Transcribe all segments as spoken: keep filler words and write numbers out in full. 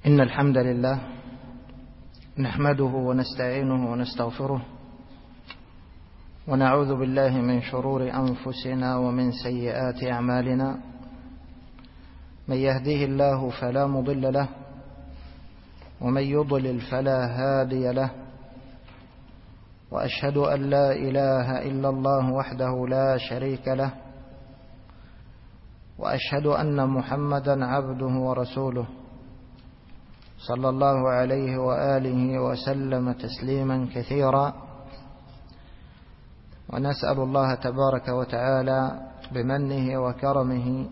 إن الحمد لله نحمده ونستعينه ونستغفره ونعوذ بالله من شرور أنفسنا ومن سيئات أعمالنا. من يهديه الله فلا مضل له ومن يضلل فلا هادي له، وأشهد أن لا إله إلا الله وحده لا شريك له، وأشهد أن محمدا عبده ورسوله صلى الله عليه وآله وسلم تسليما كثيرا. ونسأل الله تبارك وتعالى بمنه وكرمه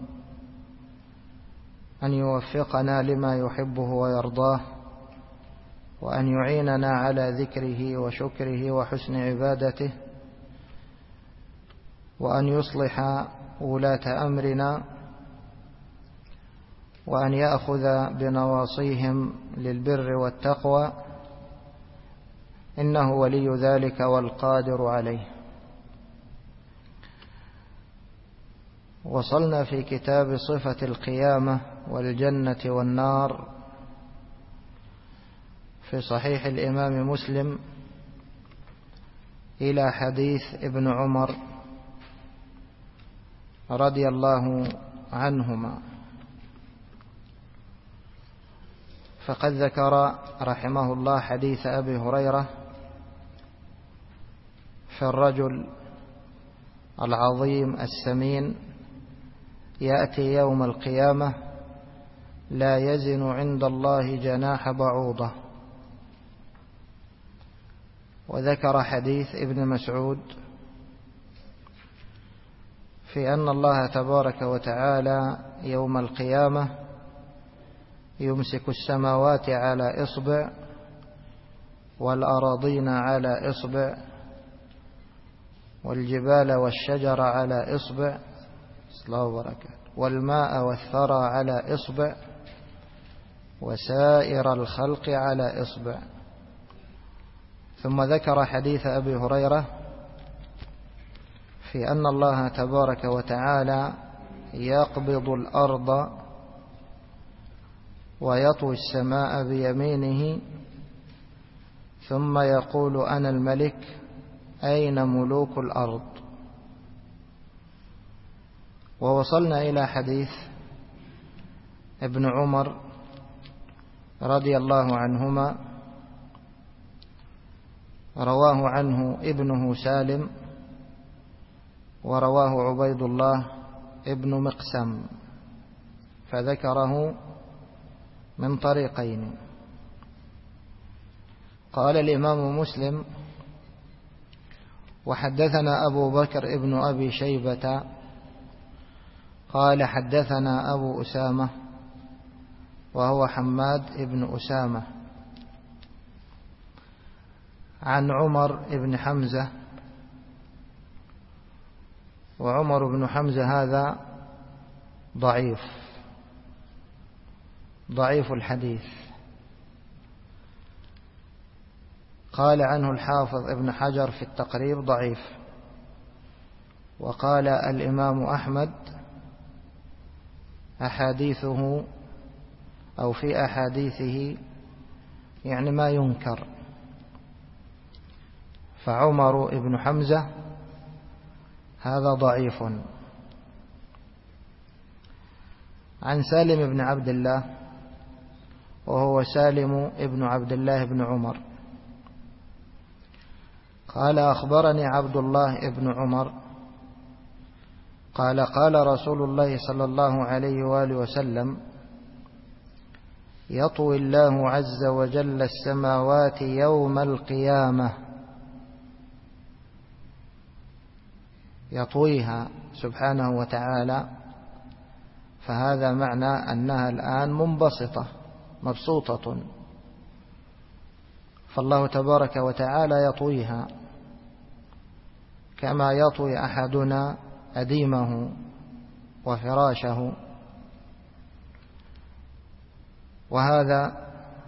أن يوفقنا لما يحبه ويرضاه، وأن يعيننا على ذكره وشكره وحسن عبادته، وأن يصلح ولاة أمرنا، وأن يأخذ بنواصيهم للبر والتقوى، إنه ولي ذلك والقادر عليه. وصلنا في كتاب صفة القيامة والجنة والنار في صحيح الإمام مسلم إلى حديث ابن عمر رضي الله عنهما، فقد ذكر رحمه الله حديث أبي هريرة في الرجل العظيم السمين يأتي يوم القيامة لا يزن عند الله جناح بعوضة. وذكر حديث ابن مسعود في أن الله تبارك وتعالى يوم القيامة يمسك السماوات على إصبع والأراضين على إصبع والجبال والشجر على إصبع والماء والثرى على إصبع وسائر الخلق على إصبع. ثم ذكر حديث أبي هريرة في أن الله تبارك وتعالى يقبض الأرض ويطوي السماء بيمينه ثم يقول أنا الملك أين ملوك الأرض. ووصلنا إلى حديث ابن عمر رضي الله عنهما، رواه عنه ابنه سالم ورواه عبيد الله ابن مقسم، فذكره من طريقين. قال الإمام مسلم: وحدثنا أبو بكر ابن أبي شيبة قال حدثنا أبو أسامة وهو حماد ابن أسامة عن عمر ابن حمزة. وعمر بن حمزة هذا ضعيف ضعيف الحديث. قال عنه الحافظ ابن حجر في التقريب ضعيف. وقال الإمام أحمد أحاديثه أو في أحاديثه يعني ما ينكر. فعمر ابن حمزة هذا ضعيف. عن سالم بن عبد الله وهو سالم ابن عبد الله بن عمر قال أخبرني عبد الله بن عمر قال قال رسول الله صلى الله عليه وآله وسلم: يطوي الله عز وجل السماوات يوم القيامة، يطويها سبحانه وتعالى، فهذا معنى أنها الآن منبسطة مبسوطة، فالله تبارك وتعالى يطويها كما يطوي أحدنا أديمه وفراشه. وهذا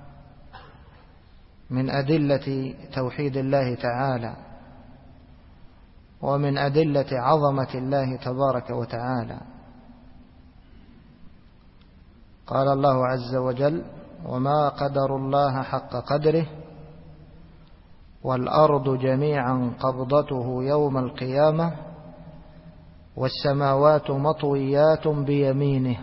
من أدلة توحيد الله تعالى ومن أدلة عظمة الله تبارك وتعالى. قال الله عز وجل: وما قدروا الله حق قدره والأرض جميعا قبضته يوم القيامة والسماوات مطويات بيمينه.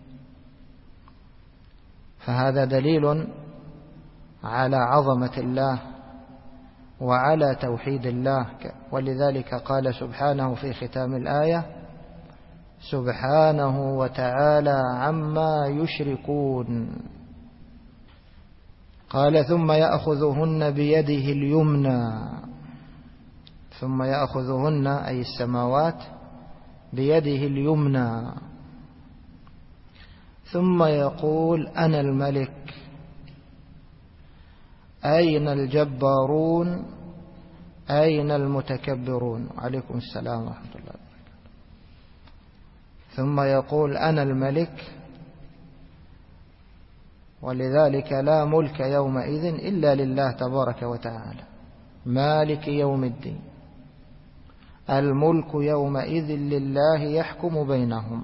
فهذا دليل على عظمة الله وعلى توحيد الله، ولذلك قال سبحانه في ختام الآية: سبحانه وتعالى عما يشركون. قال: ثم يأخذهن بيده اليمنى. ثم يأخذهن أي السماوات بيده اليمنى، ثم يقول: أنا الملك. أين الجبارون؟ أين المتكبرون؟ عليكم السلام ورحمة الله وبركاته. ثم يقول: أنا الملك، ولذلك لا ملك يومئذ إلا لله تبارك وتعالى، مالك يوم الدين. الملك يومئذ لله يحكم بينهم.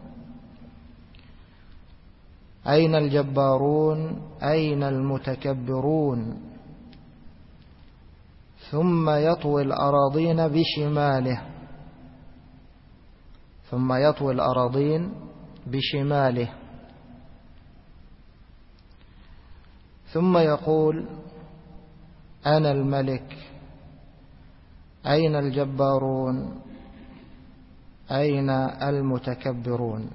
أين الجبارون؟ أين المتكبرون؟ ثم يطوي الأراضين بشماله. ثم يطوي الأراضين بشماله، ثم يقول: أنا الملك. أين الجبارون؟ أين المتكبرون؟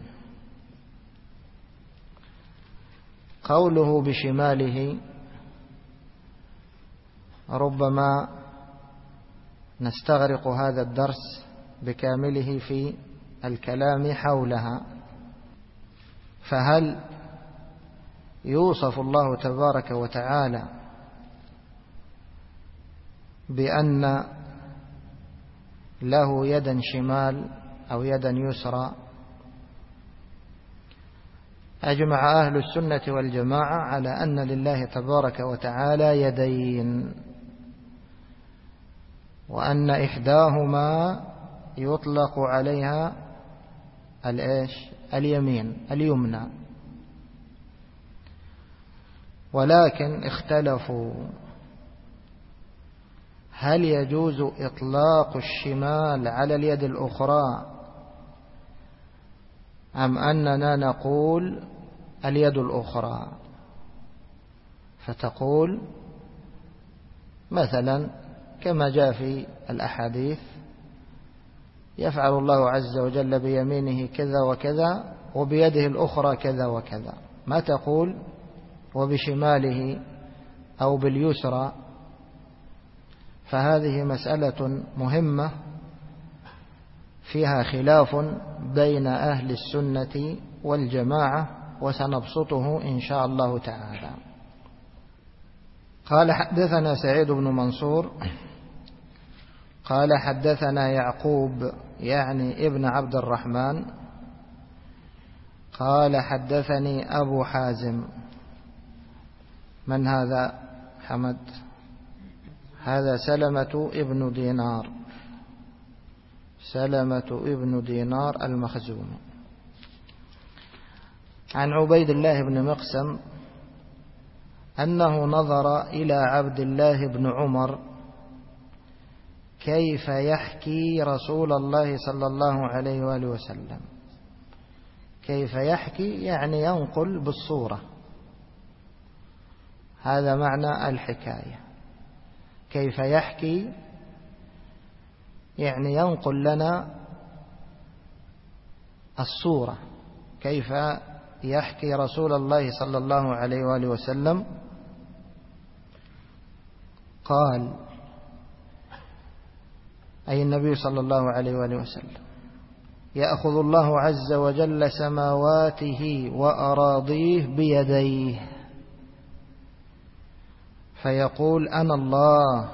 قوله بشماله ربما نستغرق هذا الدرس بكامله في الكلام حولها. فهل يوصف الله تبارك وتعالى بأن له يدا شمال أو يدا يسرى؟ أجمع أهل السنة والجماعة على أن لله تبارك وتعالى يدين، وأن إحداهما يطلق عليها الإيش؟ اليمين، اليمنى. ولكن اختلفوا هل يجوز إطلاق الشمال على اليد الأخرى أم أننا نقول اليد الأخرى. فتقول مثلا كما جاء في الأحاديث: يفعل الله عز وجل بيمينه كذا وكذا وبيده الأخرى كذا وكذا. ما تقول وبشماله أو باليسرى؟ فهذه مسألة مهمة فيها خلاف بين أهل السنة والجماعة، وسنبسطه إن شاء الله تعالى. قال: حدثنا سعيد بن منصور قال: حدثنا يعقوب يعني ابن عبد الرحمن قال: حدثني أبو حازم. من هذا حمد؟ هذا سلمة ابن دينار، سلمة ابن دينار المخزومي، عن عبيد الله بن مقسم أنه نظر إلى عبد الله بن عمر كيف يحكي رسول الله صلى الله عليه وآله وسلم. كيف يحكي يعني ينقل بالصورة، هذا معنى الحكاية. كيف يحكي يعني ينقل لنا الصورة، كيف يحكي رسول الله صلى الله عليه وآله وسلم. قال أي النبي صلى الله عليه وآله وسلم: يأخذ الله عز وجل سماواته وأراضيه بيديه فيقول: أنا الله،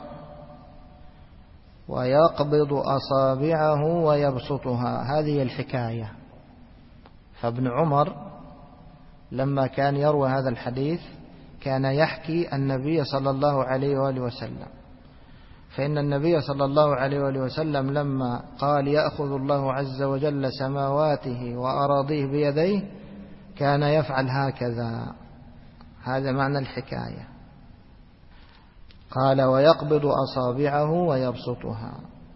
ويقبض أصابعه ويبسطها. هذه الحكاية. فابن عمر لما كان يروي هذا الحديث كان يحكي النبي صلى الله عليه وآله وسلم، فإن النبي صلى الله عليه وآله وسلم لما قال: يأخذ الله عز وجل سماواته وأراضيه بيديه، كان يفعل هكذا هذا معنى الحكاية. قال ويقبض أصابعه ويبسطها.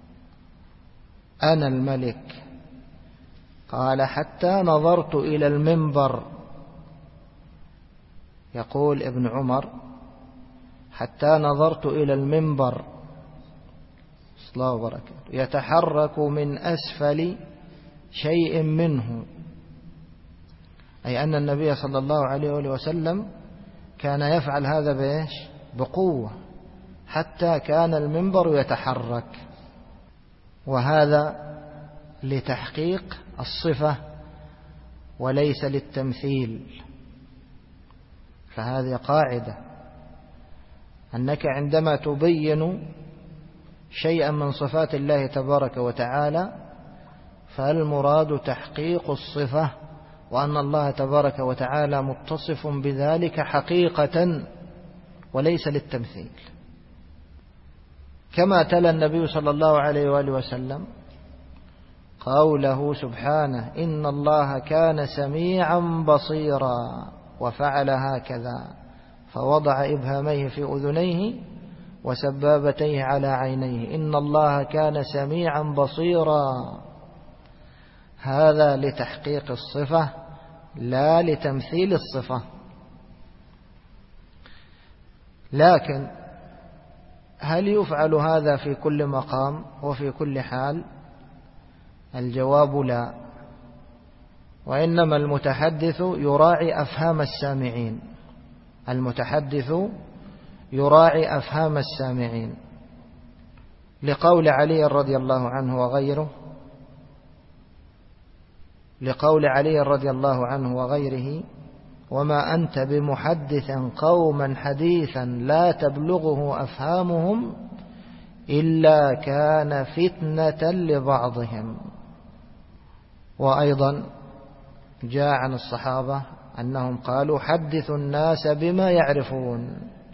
أنا الملك. قال حتى نظرت إلى المنبر. يقول ابن عمر حتى نظرت إلى المنبر صلى الله وبركاته يتحرك من أسفل شيء منه، أي أن النبي صلى الله عليه وسلم كان يفعل هذا بإيش؟ بقوة، حتى كان المنبر يتحرك، وهذا لتحقيق الصفة وليس للتمثيل. فهذه قاعدة، أنك عندما تبين شيئا من صفات الله تبارك وتعالى فالمراد تحقيق الصفة، وأن الله تبارك وتعالى متصف بذلك حقيقة وليس للتمثيل. كما تلا النبي صلى الله عليه وآله وسلم قوله سبحانه إن الله كان سميعا بصيرا، وفعل هكذا فوضع إبهاميه في أذنيه وسبابتيه على عينيه، إن الله كان سميعا بصيرا. هذا لتحقيق الصفة لا لتمثيل الصفة. لكن هل يفعل هذا في كل مقام وفي كل حال؟ الجواب لا، وإنما المتحدث يراعي أفهام السامعين، المتحدث يراعي أفهام السامعين، لقول علي رضي الله عنه وغيره لقول علي رضي الله عنه وغيره وما أنت بمحدث قوما حديثا لا تبلغه أفهامهم إلا كان فتنة لبعضهم. وأيضا جاء عن الصحابة أنهم قالوا حدثوا الناس بما يعرفون،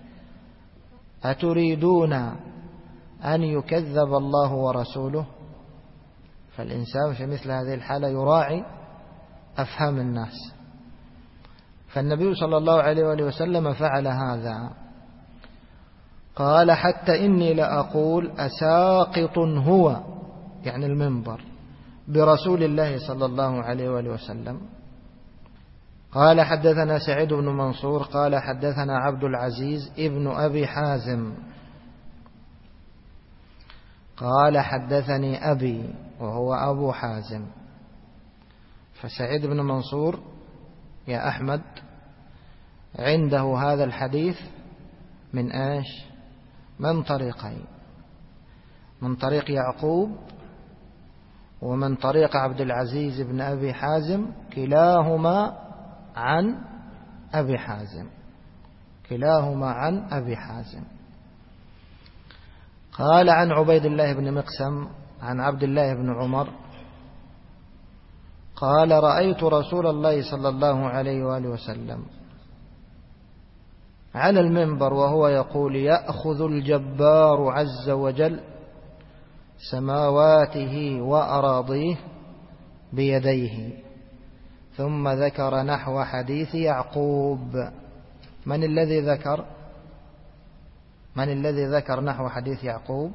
أتريدون أن يكذب الله ورسوله؟ فالإنسان في مثل هذه الحالة يراعي أفهام الناس. فالنبي صلى الله عليه وآله وسلم فعل هذا. قال حتى إني لأقول أساقط هو، يعني المنبر، برسول الله صلى الله عليه وآله وسلم. قال حدثنا سعيد بن منصور قال حدثنا عبد العزيز ابن أبي حازم قال حدثني أبي وهو أبو حازم. فسعيد بن منصور يا أحمد عنده هذا الحديث من إيش؟ من طريقين، من طريق يعقوب ومن طريق عبد العزيز بن أبي حازم، كلاهما عن أبي حازم كلاهما عن أبي حازم. قال عن عبيد الله بن مقسم عن عبد الله بن عمر قال رأيت رسول الله صلى الله عليه وآله وسلم على المنبر وهو يقول يأخذ الجبار عز وجل سماواته وأراضيه بيديه، ثم ذكر نحو حديث يعقوب. من الذي ذكر من الذي ذكر نحو حديث يعقوب؟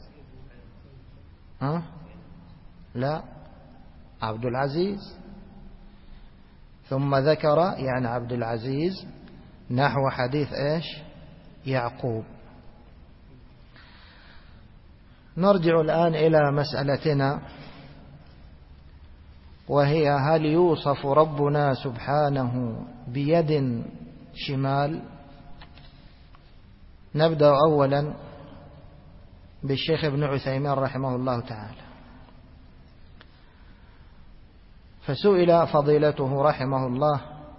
ها؟ لا، عبد العزيز. ثم ذكر يعني عبد العزيز نحو حديث إيش؟ يعقوب. نرجع الآن إلى مسألتنا، وهي هل يوصف ربنا سبحانه بيد شمال؟ نبدأ أولا بالشيخ ابن عثيمين رحمه الله تعالى. فسئل فضيلته رحمه الله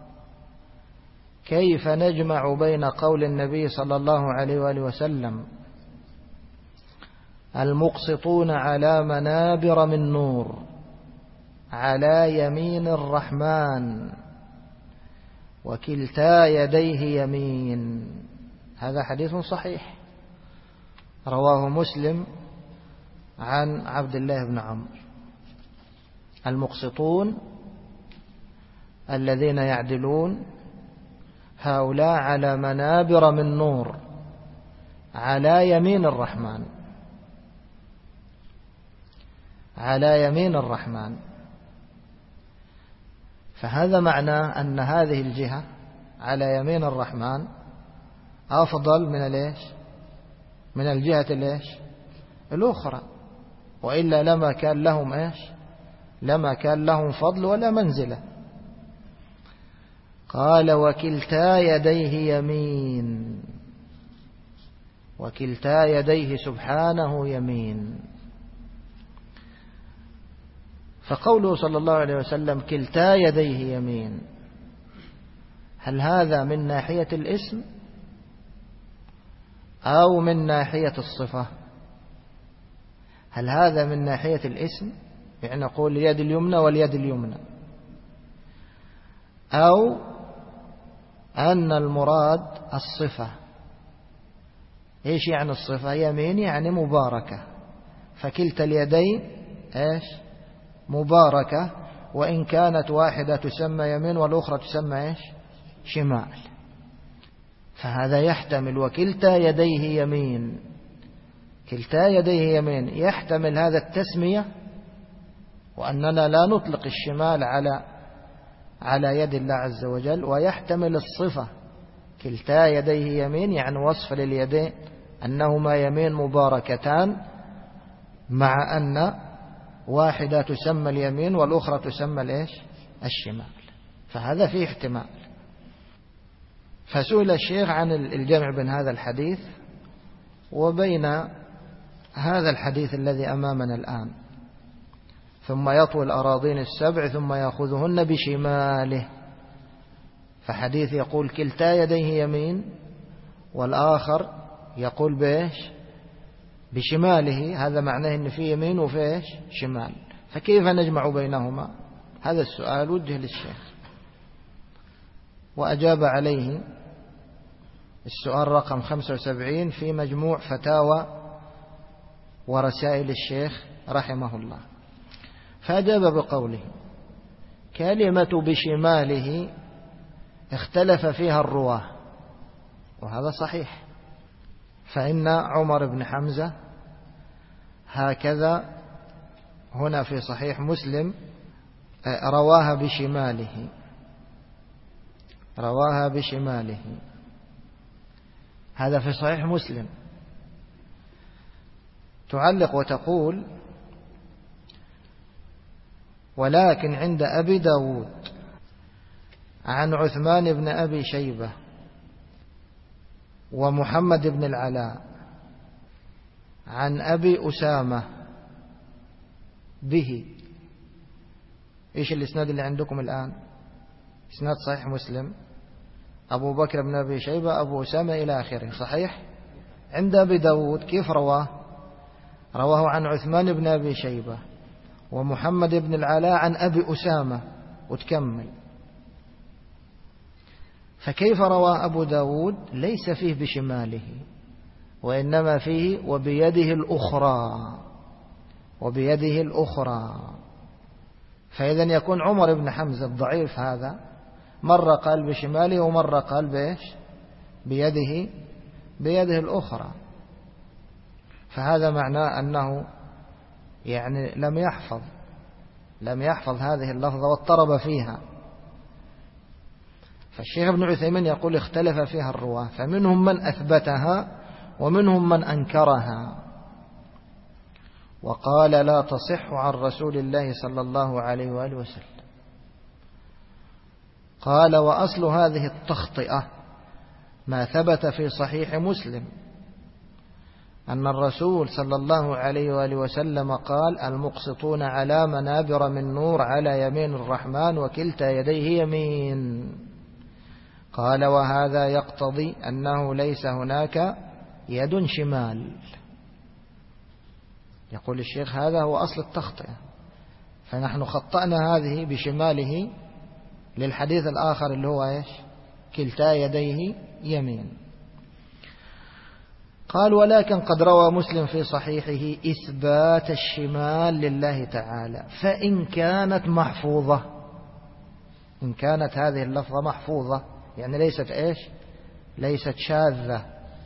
كيف نجمع بين قول النبي صلى الله عليه وآله وسلم المقسطون على منابر من نور على يمين الرحمن وكلتا يديه يمين. هذا حديث صحيح رواه مسلم عن عبد الله بن عمرو. المقسطون الذين يعدلون هؤلاء على منابر من نور على يمين الرحمن، على يمين الرحمن. فهذا معناه أن هذه الجهة على يمين الرحمن أفضل من الإيش؟ من الجهة الإيش؟ الأخرى، وإلا لما كان لهم إيش؟ لما كان لهم فضل ولا منزلة. قال وكلتا يديه يمين، وكلتا يديه سبحانه يمين. فقوله صلى الله عليه وسلم كلتا يديه يمين، هل هذا من ناحية الاسم أو من ناحية الصفة؟ هل هذا من ناحية الاسم، يعني نقول اليد اليمنى واليد اليمنى، أو أن المراد الصفة؟ إيش يعني الصفة؟ يمين يعني مباركة، فكلتا اليدين إيش؟ مباركة، وإن كانت واحدة تسمى يمين والأخرى تسمى إيش؟ شمال. فهذا يحتمل وكلتا يديه يمين، كلتا يديه يمين يحتمل هذا التسمية، وأننا لا نطلق الشمال على على يد الله عز وجل، ويحتمل الصفة كلتا يديه يمين يعني وصف لليدين أنهما يمين مباركتان، مع أن واحدة تسمى اليمين والأخرى تسمى الإيش؟ الشمال. فهذا فيه احتمال. فسئل الشيخ عن الجمع بين هذا الحديث وبين هذا الحديث الذي أمامنا الآن، ثم يطوي الأراضين السبع ثم يأخذهن بشماله. فحديث يقول كلتا يديه يمين، والآخر يقول بإيش؟ بشماله. هذا معناه أن في يمين وفي إيش؟ شمال. فكيف نجمع بينهما؟ هذا السؤال وجه للشيخ، وأجاب عليه السؤال رقم خمسة وسبعين في مجموع فتاوى ورسائل الشيخ رحمه الله. فأجاب بقوله كلمة بشماله اختلف فيها الرواه، وهذا صحيح، فإن عمر بن حمزة هكذا هنا في صحيح مسلم رواها بشماله، رواها بشماله، هذا في صحيح مسلم. تعلق وتقول ولكن عند أبي داود عن عثمان بن أبي شيبة ومحمد بن العلاء عن أبي أسامة به. إيش الإسناد اللي عندكم الآن؟ إسناد صحيح مسلم، أبو بكر بن أبي شيبة أبو أسامة إلى آخره، صحيح. عند أبي داود كيف رواه؟ رواه عن عثمان بن أبي شيبة ومحمد بن العلاء عن أبي أسامة وتكمل. فكيف روى أبو داود؟ ليس فيه بشماله، وإنما فيه وبيده الأخرى، وبيده الأخرى. فإذا يكون عمر بن حمزة الضعيف هذا مرة قال بشماله ومرة قال بإيش؟ بيده بيده الأخرى. فهذا معناه أنه يعني لم يحفظ لم يحفظ هذه اللفظة واضطرب فيها. فالشيخ ابن عثيمين يقول اختلف فيها الرواة، فمنهم من أثبتها ومنهم من أنكرها، وقال لا تصح عن رسول الله صلى الله عليه وآله وسلم. قال وأصل هذه التخطئة ما ثبت في صحيح مسلم أن الرسول صلى الله عليه وآله وسلم قال المقسطون على منابر من نور على يمين الرحمن وكلتا يديه يمين. قال وهذا يقتضي أنه ليس هناك يد شمال. يقول الشيخ هذا هو أصل التخطئة، فنحن خطأنا هذه بشماله للحديث الآخر اللي هو إيش؟ كلتا يديه يمين. قال ولكن قد روى مسلم في صحيحه إثبات الشمال لله تعالى، فإن كانت محفوظة، إن كانت هذه اللفظة محفوظة يعني ليست إيش ليست شاذة.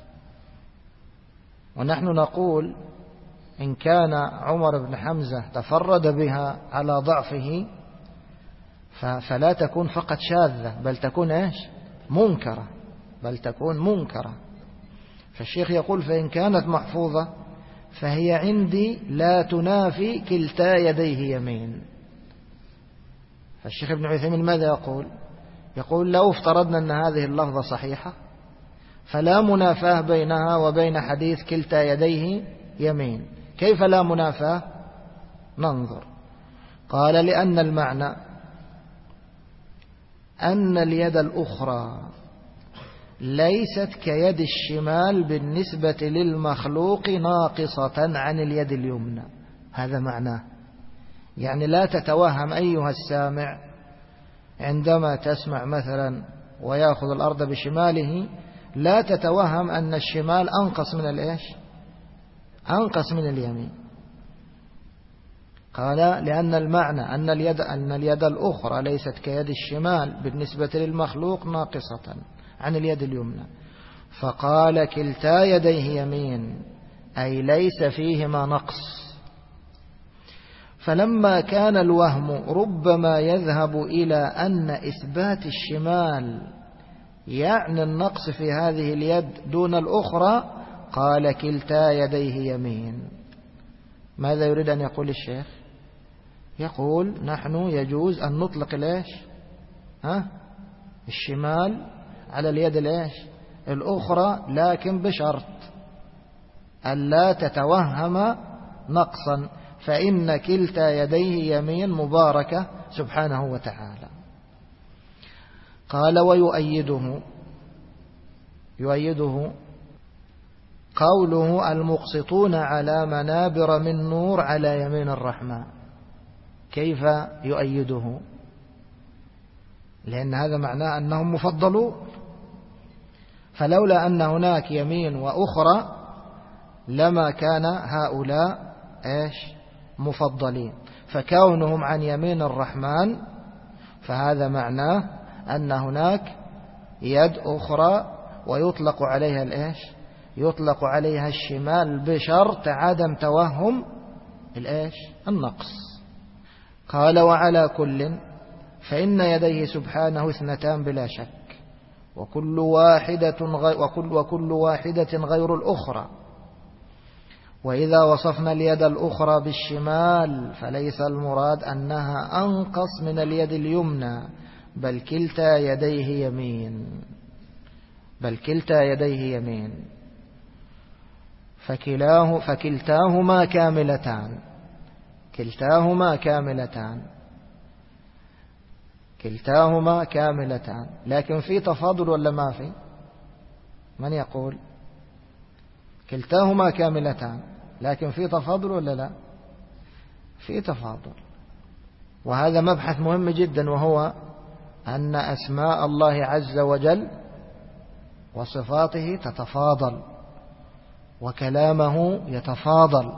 ونحن نقول إن كان عمر بن حمزة تفرد بها على ضعفه فلا تكون فقط شاذة بل تكون إيش منكرة بل تكون منكرة. فالشيخ يقول فإن كانت محفوظة فهي عندي لا تنافي كلتا يديه يمين. فالشيخ ابن عثيمين ماذا يقول؟ يقول لو افترضنا أن هذه اللفظة صحيحة فلا منافاة بينها وبين حديث كلتا يديه يمين. كيف لا منافاة؟ ننظر. قال لأن المعنى أن اليد الأخرى ليست كيد الشمال بالنسبة للمخلوق ناقصة عن اليد اليمنى. هذا معناه، يعني لا تتوهم أيها السامع عندما تسمع مثلا ويأخذ الأرض بشماله لا تتوهم أن الشمال أنقص من الإيش أنقص من اليمين. قال لأن المعنى أن اليد, أن اليد الأخرى ليست كيد الشمال بالنسبة للمخلوق ناقصة عن اليد اليمنى. فقال كلتا يديه يمين أي ليس فيهما نقص. فلما كان الوهم ربما يذهب إلى أن إثبات الشمال يعني النقص في هذه اليد دون الأخرى قال كلتا يديه يمين. ماذا يريد أن يقول الشيخ؟ يقول نحن يجوز أن نطلق الإيش ها الشمال على اليد الإيش الأخرى لكن بشرط ألا تتوهم نقصا فإن كلتا يديه يمين مباركة سبحانه وتعالى. قال ويؤيده يؤيده قوله المقسطون على منابر من نور على يمين الرحمن. كيف يؤيده؟ لأن هذا معناه أنهم مفضلون، فلولا أن هناك يمين وأخرى لما كان هؤلاء إيش مفضلين. فكونهم عن يمين الرحمن فهذا معناه أن هناك يد أخرى ويطلق عليها الإيش يطلق عليها الشمال بشرط عدم توهم الإيش النقص. قال وعلى كل فإن يديه سبحانه اثنتان بلا شك وكل واحدة غير وكل, وكل واحدة غير الأخرى. وإذا وصفنا اليد الأخرى بالشمال فليس المراد أنها أنقص من اليد اليمنى بل كلتا يديه يمين بل كلتا يديه يمين فكلاه فكلتاهما كاملتان كلتاهما كاملتان كلتاهما كاملتان لكن في تفاضل ولا ما في؟ من يقول كلتاهما كاملتان لكن في تفاضل ولا لا؟ في تفاضل. وهذا مبحث مهم جدا، وهو أن أسماء الله عز وجل وصفاته تتفاضل وكلامه يتفاضل.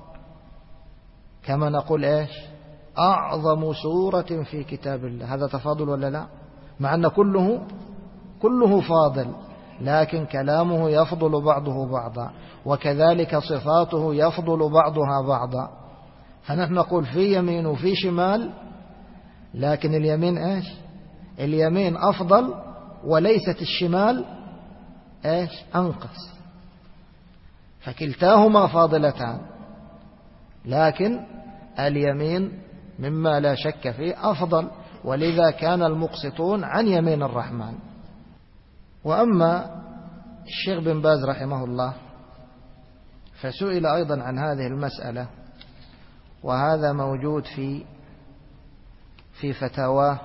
كما نقول إيش أعظم سورة في كتاب الله، هذا تفاضل ولا لا؟ مع أن كله كله فاضل لكن كلامه يفضل بعضه بعضا وكذلك صفاته يفضل بعضها بعضا. فنحن نقول في يمين وفي شمال لكن اليمين إيش اليمين أفضل وليست الشمال إيش أنقص. فكلتاهما فاضلتان لكن اليمين مما لا شك فيه أفضل، ولذا كان المقسطون عن يمين الرحمن. وأما الشيخ بن باز رحمه الله فسئل أيضا عن هذه المسألة، وهذا موجود في في فتاواه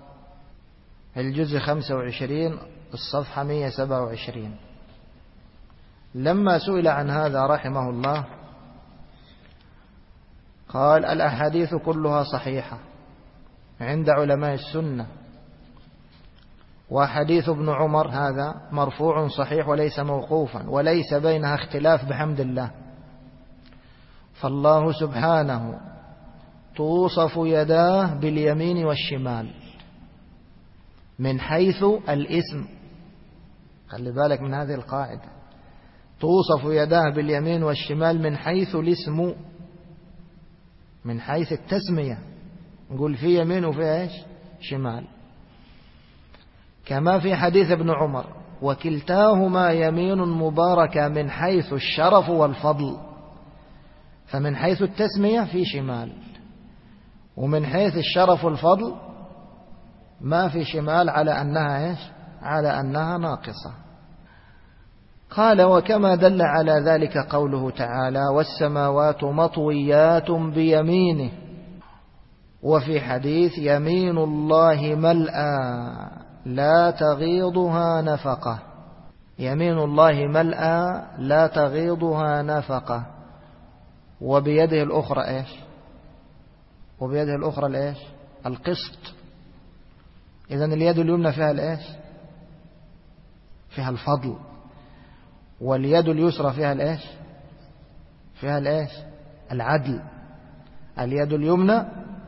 الجزء خمسة وعشرين الصفحة مئة وسبعة وعشرين. لما سئل عن هذا رحمه الله قال الأحاديث كلها صحيحة عند علماء السنة، وحديث ابن عمر هذا مرفوع صحيح وليس موقوفا وليس بينها اختلاف بحمد الله. فالله سبحانه توصف يداه باليمين والشمال، من حيث الاسم. خلي بالك من هذه القاعدة، توصف يداه باليمين والشمال من حيث الاسم، من حيث التسمية، نقول في يمين وفي ايش؟ شمال. كما في حديث ابن عمر: وكلتاهما يمين مباركة من حيث الشرف والفضل. فمن حيث التسمية في شمال، ومن حيث الشرف والفضل ما في شمال، على أنها إيش؟ على أنها ناقصة. قال: وكما دل على ذلك قوله تعالى: والسماوات مطويات بيمينه. وفي حديث: يمين الله ملأى لا تغيضها نفقة. يمين الله ملأى لا تغيضها نفقة. وبيده الأخرى إيش؟ وبيده الأخرى الإيش؟ القسط. إذن اليد اليمنى فيها الإيش؟ فيها الفضل. واليد اليسرى فيها الإيش؟ فيها الإيش؟ العدل. اليد اليمنى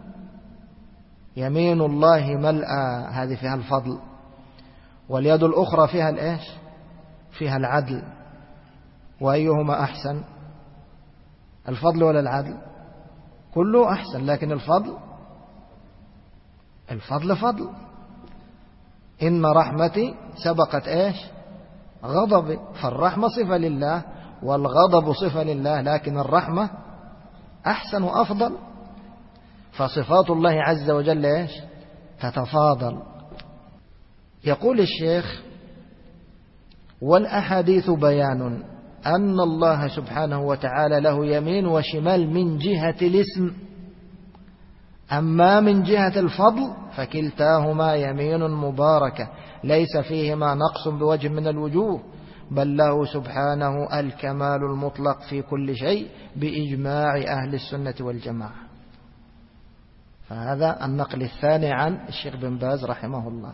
يمين الله ملأى، هذه فيها الفضل. واليد الأخرى فيها الإيش؟ فيها العدل. وأيهما أحسن؟ الفضل ولا العدل؟ كله أحسن، لكن الفضل الفضل فضل. إن رحمتي سبقت إيش؟ غضبي. فالرحمة صفة لله والغضب صفة لله، لكن الرحمة أحسن وأفضل. فصفات الله عز وجل إيش؟ تتفاضل. يقول الشيخ: والأحاديث بيان أن الله سبحانه وتعالى له يمين وشمال من جهة الاسم، أما من جهة الفضل فكلتاهما يمين مباركة ليس فيهما نقص بوجه من الوجوه، بل له سبحانه الكمال المطلق في كل شيء بإجماع أهل السنة والجماعة. فهذا النقل الثاني عن الشيخ بن باز رحمه الله.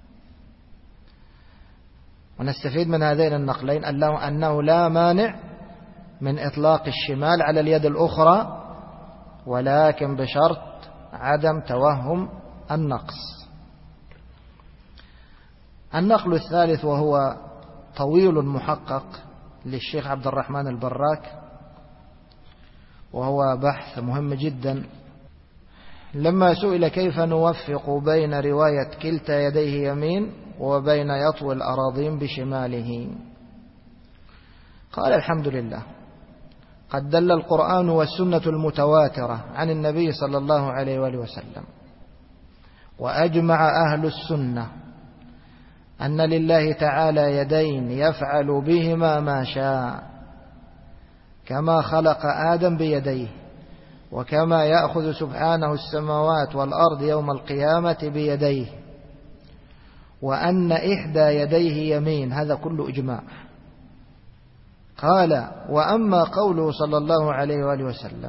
ونستفيد من هذين النقلين أنه لا مانع من إطلاق الشمال على اليد الأخرى، ولكن بشرط عدم توهم النقص. النقل الثالث وهو طويل محقق للشيخ عبد الرحمن البراك، وهو بحث مهم جدا. لما سئل كيف نوفق بين رواية كلتا يديه يمين وبين يطوي الأراضين بشماله، قال: الحمد لله، قد دل القرآن والسنة المتواترة عن النبي صلى الله عليه وآله وسلم، وأجمع أهل السنة أن لله تعالى يدين يفعل بهما ما شاء، كما خلق آدم بيديه، وكما يأخذ سبحانه السماوات والأرض يوم القيامة بيديه، وأن إحدى يديه يمين. هذا كله إجماع. قال: وأما قوله صلى الله عليه وآله وسلم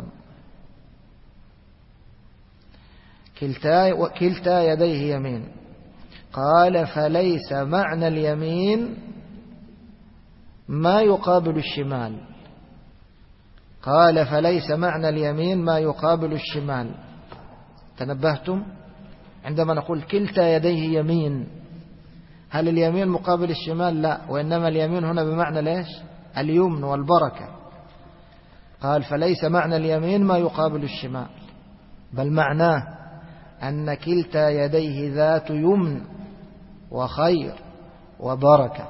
كلتا, كلتا يديه يمين، قال: فليس معنى اليمين ما يقابل الشمال. قال: فليس معنى اليمين ما يقابل الشمال. تنبهتم؟ عندما نقول كلتا يديه يمين، هل اليمين مقابل الشمال؟ لا، وإنما اليمين هنا بمعنى ليش؟ اليمن والبركة. قال: فليس معنى اليمين ما يقابل الشمال، بل معناه أن كلتا يديه ذات يمن وخير وبركة.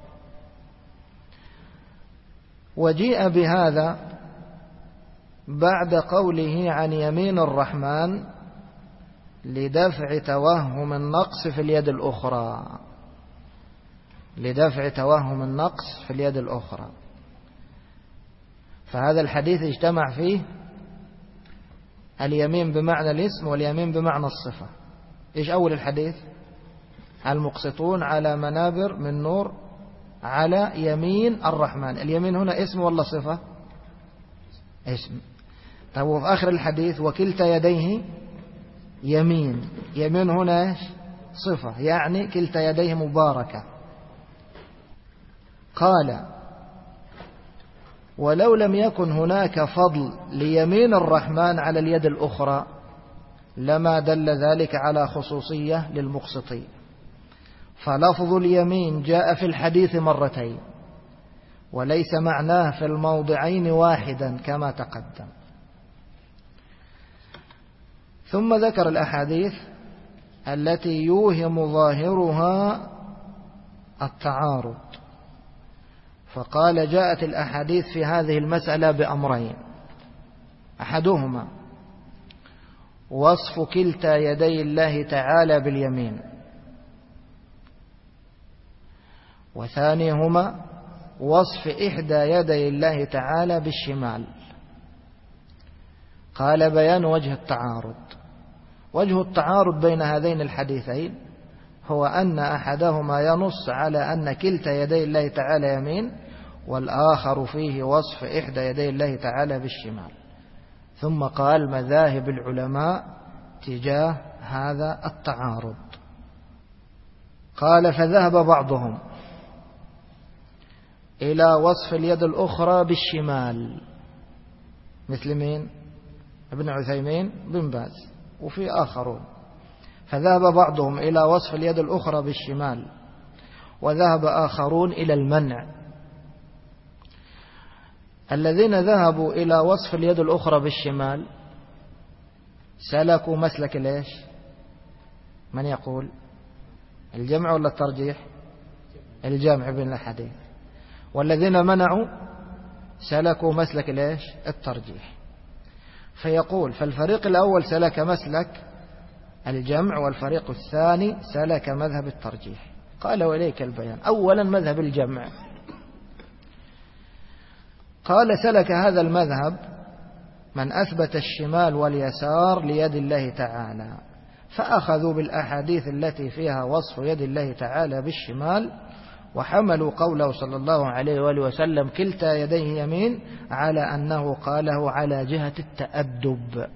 وجيء بهذا بعد قوله عن يمين الرحمن لدفع توهم النقص في اليد الأخرى، لدفع توهم النقص في اليد الأخرى. فهذا الحديث اجتمع فيه اليمين بمعنى الاسم واليمين بمعنى الصفة. إيش أول الحديث؟ المقسطون على منابر من نور على يمين الرحمن. اليمين هنا اسم ولا صفة؟ اسم. طيب وفي آخر الحديث وكلتا يديه يمين، يمين هنا صفة، يعني كلتا يديه مباركة. قال: ولو لم يكن هناك فضل ليمين الرحمن على اليد الأخرى لما دل ذلك على خصوصية للمقسطين. فلفظ اليمين جاء في الحديث مرتين وليس معناه في الموضعين واحدا كما تقدم. ثم ذكر الأحاديث التي يوهم ظاهرها التعارض، فقال جاءت الأحاديث في هذه المسألة بأمرين: أحدهما وصف كلتا يدي الله تعالى باليمين، وثانيهما وصف إحدى يدي الله تعالى بالشمال. قال بيان وجه التعارض. وجه التعارض بين هذين الحديثين هو أن أحدهما ينص على أن كلتا يدي الله تعالى يمين، والآخر فيه وصف إحدى يدي الله تعالى بالشمال. ثم قال مذاهب العلماء تجاه هذا التعارض. قال فذهب بعضهم إلى وصف اليد الأخرى بالشمال، مثل مين؟ ابن عثيمين، بن باز، وفي آخرون. فذهب بعضهم إلى وصف اليد الأخرى بالشمال، وذهب آخرون إلى المنع. الذين ذهبوا إلى وصف اليد الأخرى بالشمال سلكوا مسلك ليش؟ من يقول الجمع ولا الترجيح؟ الجمع بين الحديث. والذين منعوا سلكوا مسلك ليش؟ الترجيح. فيقول فالفريق الأول سلك مسلك الجمع، والفريق الثاني سلك مذهب الترجيح. قال وإليك البيان. أولا مذهب الجمع، قال سلك هذا المذهب من أثبت الشمال واليسار ليد الله تعالى، فأخذوا بالأحاديث التي فيها وصف يد الله تعالى بالشمال، وحملوا قوله صلى الله عليه وآله وسلم كلتا يديه يمين على أنه قاله على جهة التأدب.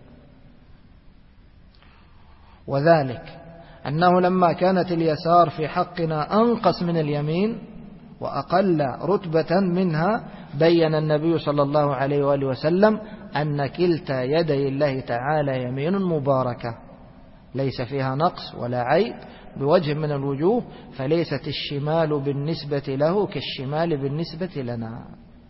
وذلك أنه لما كانت اليسار في حقنا أنقص من اليمين وأقل رتبة منها، بين النبي صلى الله عليه وآله وسلم أن كلتا يدي الله تعالى يمين مباركة ليس فيها نقص ولا عيب بوجه من الوجوه، فليست الشمال بالنسبة له كالشمال بالنسبة لنا.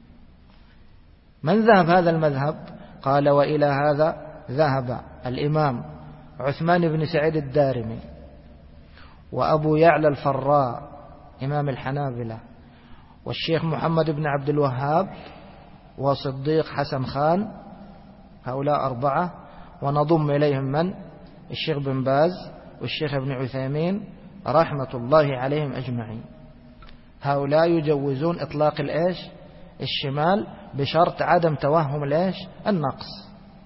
من ذهب هذا المذهب؟ قال وإلى هذا ذهب الإمام عثمان بن سعيد الدارمي، وأبو يعلى الفراء إمام الحنابلة، والشيخ محمد بن عبد الوهاب، وصديق حسن خان، هؤلاء أربعة. ونضم إليهم من؟ الشيخ بن باز والشيخ ابن عثيمين رحمة الله عليهم أجمعين. هؤلاء يجوزون إطلاق الإيش؟ الشمال، بشرط عدم توهم الإيش؟ النقص.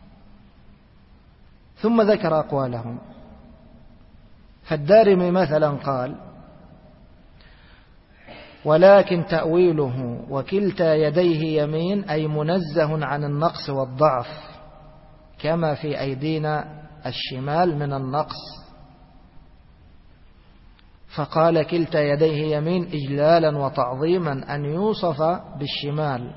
ثم ذكر أقوالهم. فالدارمي مثلا قال ولكن تأويله وكلتا يديه يمين أي منزه عن النقص والضعف، كما في أيدينا الشمال من النقص. فقال كلتا يديه يمين إجلالا وتعظيما أن يوصف بالشمال.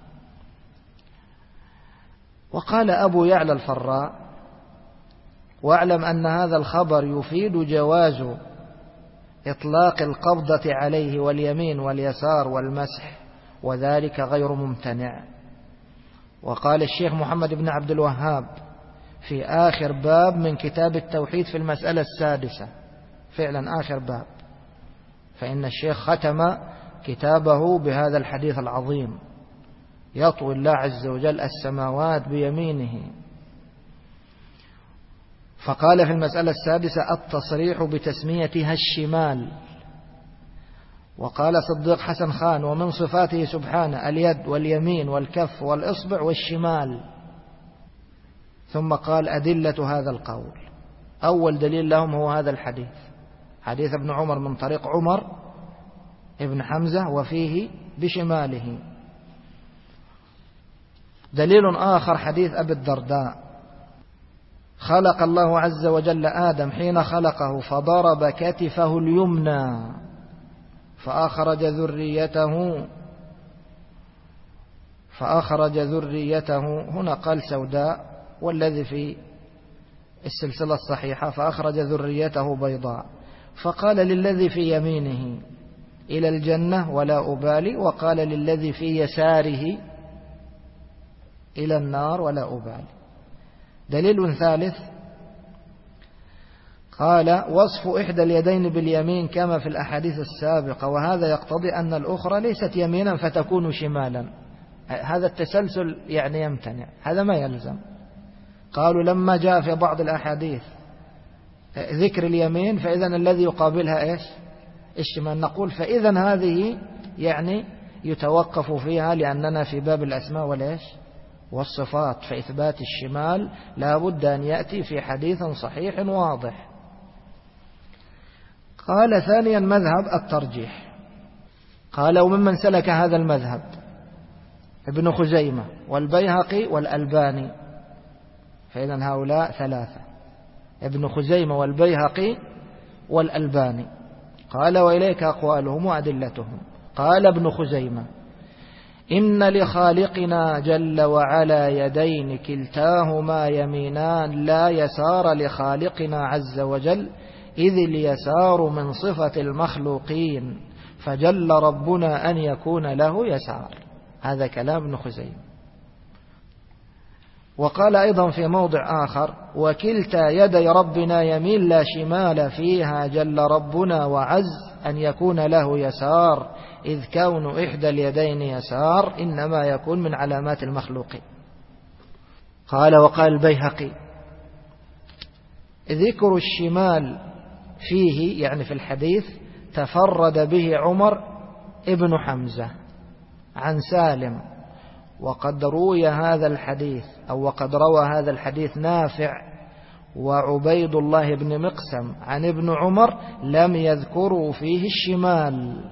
وقال أبو يعلى الفراء واعلم أن هذا الخبر يفيد جواز إطلاق القبضة عليه واليمين واليسار والمسح، وذلك غير ممتنع. وقال الشيخ محمد بن عبد الوهاب في آخر باب من كتاب التوحيد في المسألة السادسة، فعلا آخر باب، فإن الشيخ ختم كتابه بهذا الحديث العظيم: يطوي الله عز وجل السماوات بيمينه. فقال في المسألة السادسة التصريح بتسميتها الشمال. وقال صديق حسن خان ومن صفاته سبحانه اليد واليمين والكف والإصبع والشمال. ثم قال أدلة هذا القول: أول دليل لهم هو هذا الحديث، حديث ابن عمر من طريق عمر ابن حمزة وفيه بشماله. دليل آخر حديث أبي الدرداء: خلق الله عز وجل آدم حين خلقه فضرب كتفه اليمنى فأخرج ذريته فأخرج ذريته هنا قال سوداء، والذي في السلسلة الصحيحة فأخرج ذريته بيضاء. فقال للذي في يمينه إلى الجنة ولا أبالي، وقال للذي في يساره إلى النار ولا أبالي. دليل ثالث قال وصف إحدى اليدين باليمين كما في الأحاديث السابقة، وهذا يقتضي أن الأخرى ليست يمينا فتكون شمالا. هذا التسلسل يعني يمتنع، هذا ما يلزم. قالوا لما جاء في بعض الأحاديث ذكر اليمين فإذن الذي يقابلها إيش؟ الشمال. نقول فإذن هذه يعني يتوقف فيها، لأننا في باب الأسماء والإيش والصفات، فإثبات الشمال لا بد أن يأتي في حديث صحيح واضح. قال ثانيا مذهب الترجيح. قال وممن سلك هذا المذهب ابن خزيمة والبيهقي والألباني، فإذن هؤلاء ثلاثة، ابن خزيمة والبيهقي والألباني. قال وإليك أقوالهم وأدلتهم. قال ابن خزيمة إن لخالقنا جل وعلا يدين كلتاهما يمينان لا يسار لخالقنا عز وجل، إذ اليسار من صفة المخلوقين، فجل ربنا أن يكون له يسار. هذا كلام ابن خزيمة. وقال أيضا في موضع آخر وكلتا يدي ربنا يمين لا شمال فيها، جل ربنا وعز أن يكون له يسار، إذ كون إحدى اليدين يسار إنما يكون من علامات المخلوقين. قال وقال البيهقي ذكر الشمال فيه يعني في الحديث تفرد به عمر ابن حمزة عن سالم، وقد روي هذا الحديث أو وقد روى هذا الحديث نافع وعبيد الله بن مقسم عن ابن عمر لم يذكروا فيه الشمال.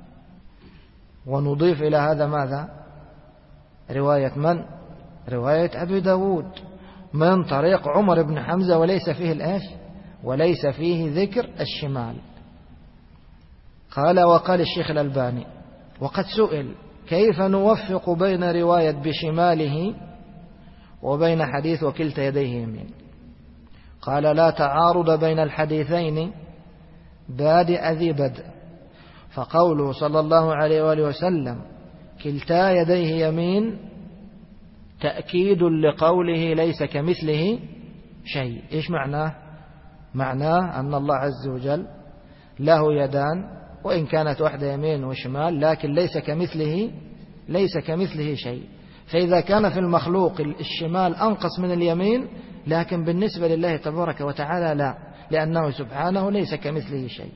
ونضيف إلى هذا ماذا؟ رواية من؟ رواية أبي داود من طريق عمر بن حمزة، وليس فيه الآش وليس فيه ذكر الشمال. قال وقال الشيخ الألباني وقد سئل كيف نوفق بين رواية بشماله وبين حديث وكلتا يديه يمين؟ قال لا تعارض بين الحديثين بادئ ذي بدء، فقوله صلى الله عليه وآله وسلم كلتا يديه يمين تأكيد لقوله ليس كمثله شيء. إيش معناه؟ معناه أن الله عز وجل له يدان، وإن كانت واحدة يمين وشمال، لكن ليس كمثله ليس كمثله شيء. فإذا كان في المخلوق الشمال أنقص من اليمين، لكن بالنسبة لله تبارك وتعالى لا، لأنه سبحانه ليس كمثله شيء.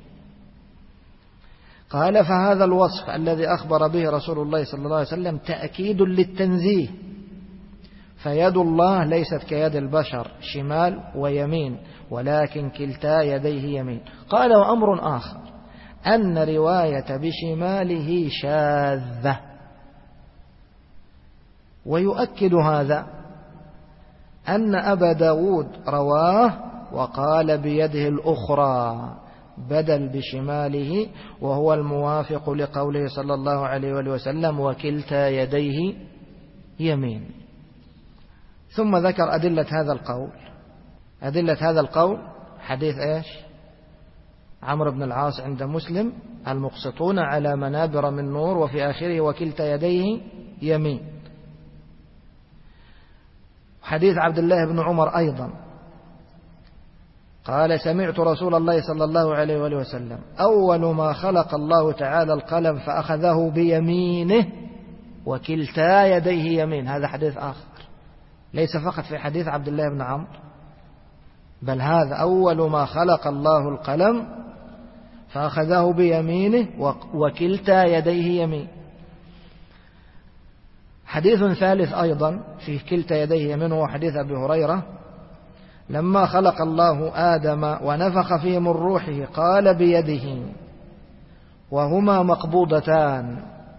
قال فهذا الوصف الذي أخبر به رسول الله صلى الله عليه وسلم تأكيد للتنزيه، فيد الله ليست كيد البشر شمال ويمين، ولكن كلتا يديه يمين. قال وأمر آخر أن رواية بشماله شاذة، ويؤكد هذا أن أبا داود رواه وقال بيده الأخرى بدل بشماله، وهو الموافق لقوله صلى الله عليه وسلم وكلتا يديه يمين. ثم ذكر أدلة هذا القول. أدلة هذا القول حديث إيش؟ عمرو بن العاص عند مسلم المقسطون على منابر من نور، وفي آخره وكلتا يديه يمين. حديث عبد الله بن عمر أيضا قال سمعت رسول الله صلى الله عليه وآله وسلم أول ما خلق الله تعالى القلم فأخذه بيمينه وكلتا يديه يمين. هذا حديث آخر ليس فقط في حديث عبد الله بن عمرو، بل هذا أول ما خلق الله القلم فأخذه بيمينه وكلتا يديه يمين. حديث ثالث أيضا في كلتا يديه يمين هو حديث أبي هريرة لما خلق الله آدم ونفخ فيه من روحه قال بيده وهما مقبوضتان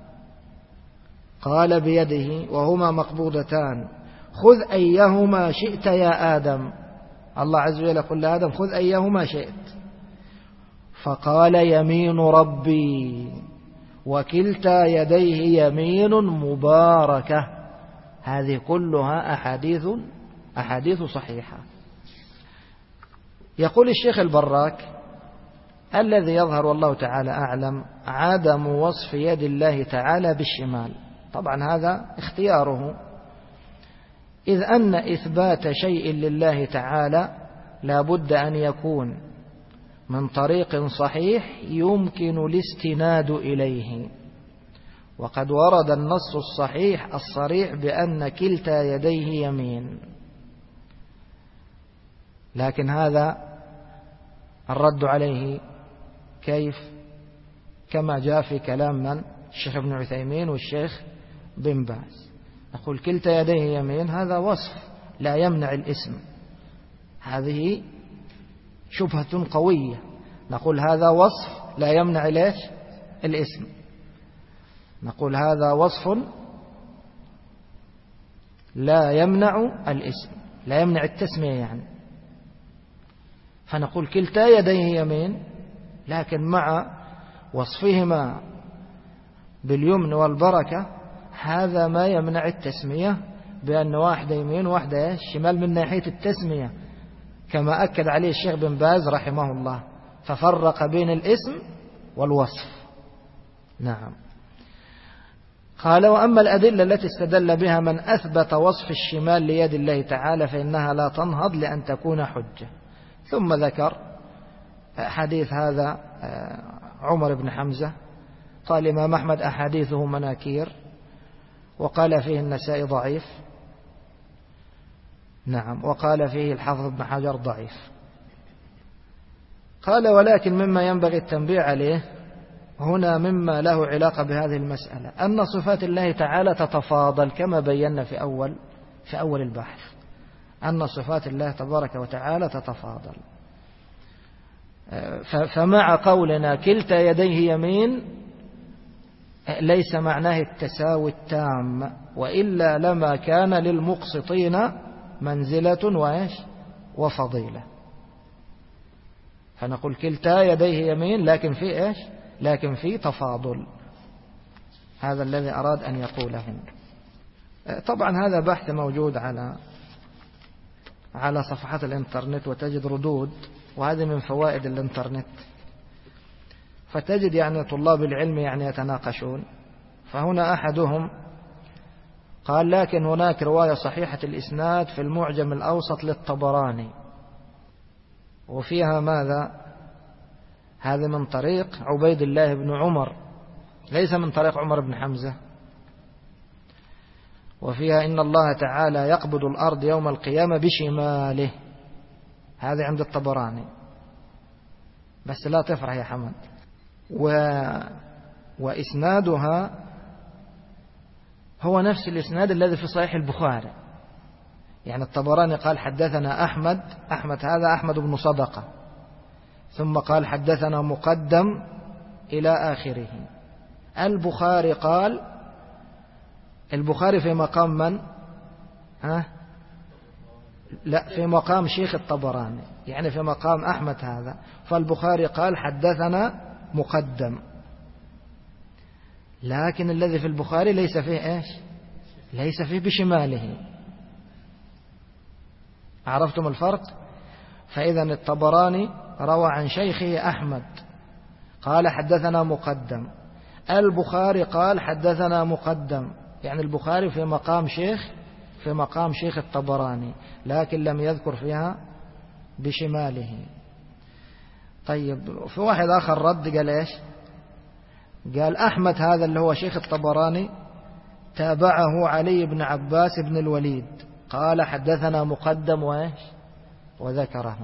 قال بيده وهما مقبوضتان خذ أيهما شئت يا آدم. الله عز وجل يقول لآدم خذ أيهما شئت، فقال يمين ربي وكلتا يديه يمين مباركة. هذه كلها أحاديث أحاديث صحيحة. يقول الشيخ البراك الذي يظهر والله تعالى أعلم عدم وصف يد الله تعالى بالشمال، طبعا هذا اختياره، إذ أن إثبات شيء لله تعالى لا بد أن يكون من طريق صحيح يمكن الاستناد إليه، وقد ورد النص الصحيح الصريح بأن كلتا يديه يمين، لكن هذا الرد عليه كيف؟ كما جاء في كلام من؟ الشيخ ابن عثيمين والشيخ بن باز، نقول كلتا يديه يمين هذا وصف لا يمنع الاسم، هذه شبهة قوية، نقول هذا وصف لا يمنع ليش الاسم، نقول هذا وصف لا يمنع الاسم، لا يمنع التسمية يعني، فنقول كلتا يديه يمين، لكن مع وصفهما باليمن والبركة هذا ما يمنع التسمية بأن واحدة يمين وواحدة شمال من ناحية التسمية، كما أكد عليه الشيخ بن باز رحمه الله، ففرق بين الاسم والوصف. نعم. قال: وأما الأدلة التي استدل بها من أثبت وصف الشمال ليد الله تعالى فإنها لا تنهض لأن تكون حجة. ثم ذكر حديث هذا عمر بن حمزة، قال الإمام أحمد أحاديثه مناكير، وقال فيه النسائي ضعيف، نعم، وقال فيه الحافظ بن حجر ضعيف. قال: ولكن مما ينبغي التنبيه عليه هنا مما له علاقة بهذه المسألة أن صفات الله تعالى تتفاضل كما بينا في أول في أول البحث، أن صفات الله تبارك وتعالى تتفاضل، فمع قولنا كلتا يديه يمين ليس معناه التساوي التام، وإلا لما كان للمقسطين منزلة وإيش وفضيلة، فنقول كلتا يديه يمين لكن في إيش لكن في تفاضل، هذا الذي أراد أن يقوله. طبعا هذا بحث موجود على على صفحات الإنترنت وتجد ردود، وهذه من فوائد الإنترنت، فتجد يعني طلاب العلم يعني يتناقشون. فهنا أحدهم قال: لكن هناك رواية صحيحة الإسناد في المعجم الأوسط للطبراني، وفيها ماذا؟ هذا من طريق عبيد الله بن عمر، ليس من طريق عمر بن حمزة، وفيها إن الله تعالى يقبض الأرض يوم القيامة بشماله، هذا عند الطبراني، بس لا تفرح يا حمد. و... وإسنادها هو نفس الإسناد الذي في صحيح البخاري، يعني الطبراني قال حدثنا أحمد، أحمد هذا أحمد بن صدقة، ثم قال حدثنا مقدم إلى آخره. البخاري قال، البخاري في مقام من؟ ها؟ لا، في مقام شيخ الطبراني، يعني في مقام أحمد هذا، فالبخاري قال حدثنا مقدم، لكن الذي في البخاري ليس فيه إيش ليس فيه بشماله. عرفتم الفرق؟ فإذا الطبراني روى عن شيخه أحمد قال حدثنا مقدم، البخاري قال حدثنا مقدم، يعني البخاري في مقام شيخ في مقام شيخ الطبراني، لكن لم يذكر فيها بشماله. طيب، في واحد آخر رد قال إيش؟ قال أحمد هذا اللي هو شيخ الطبراني تابعه علي بن عباس بن الوليد قال حدثنا مقدم وإيش وذكره.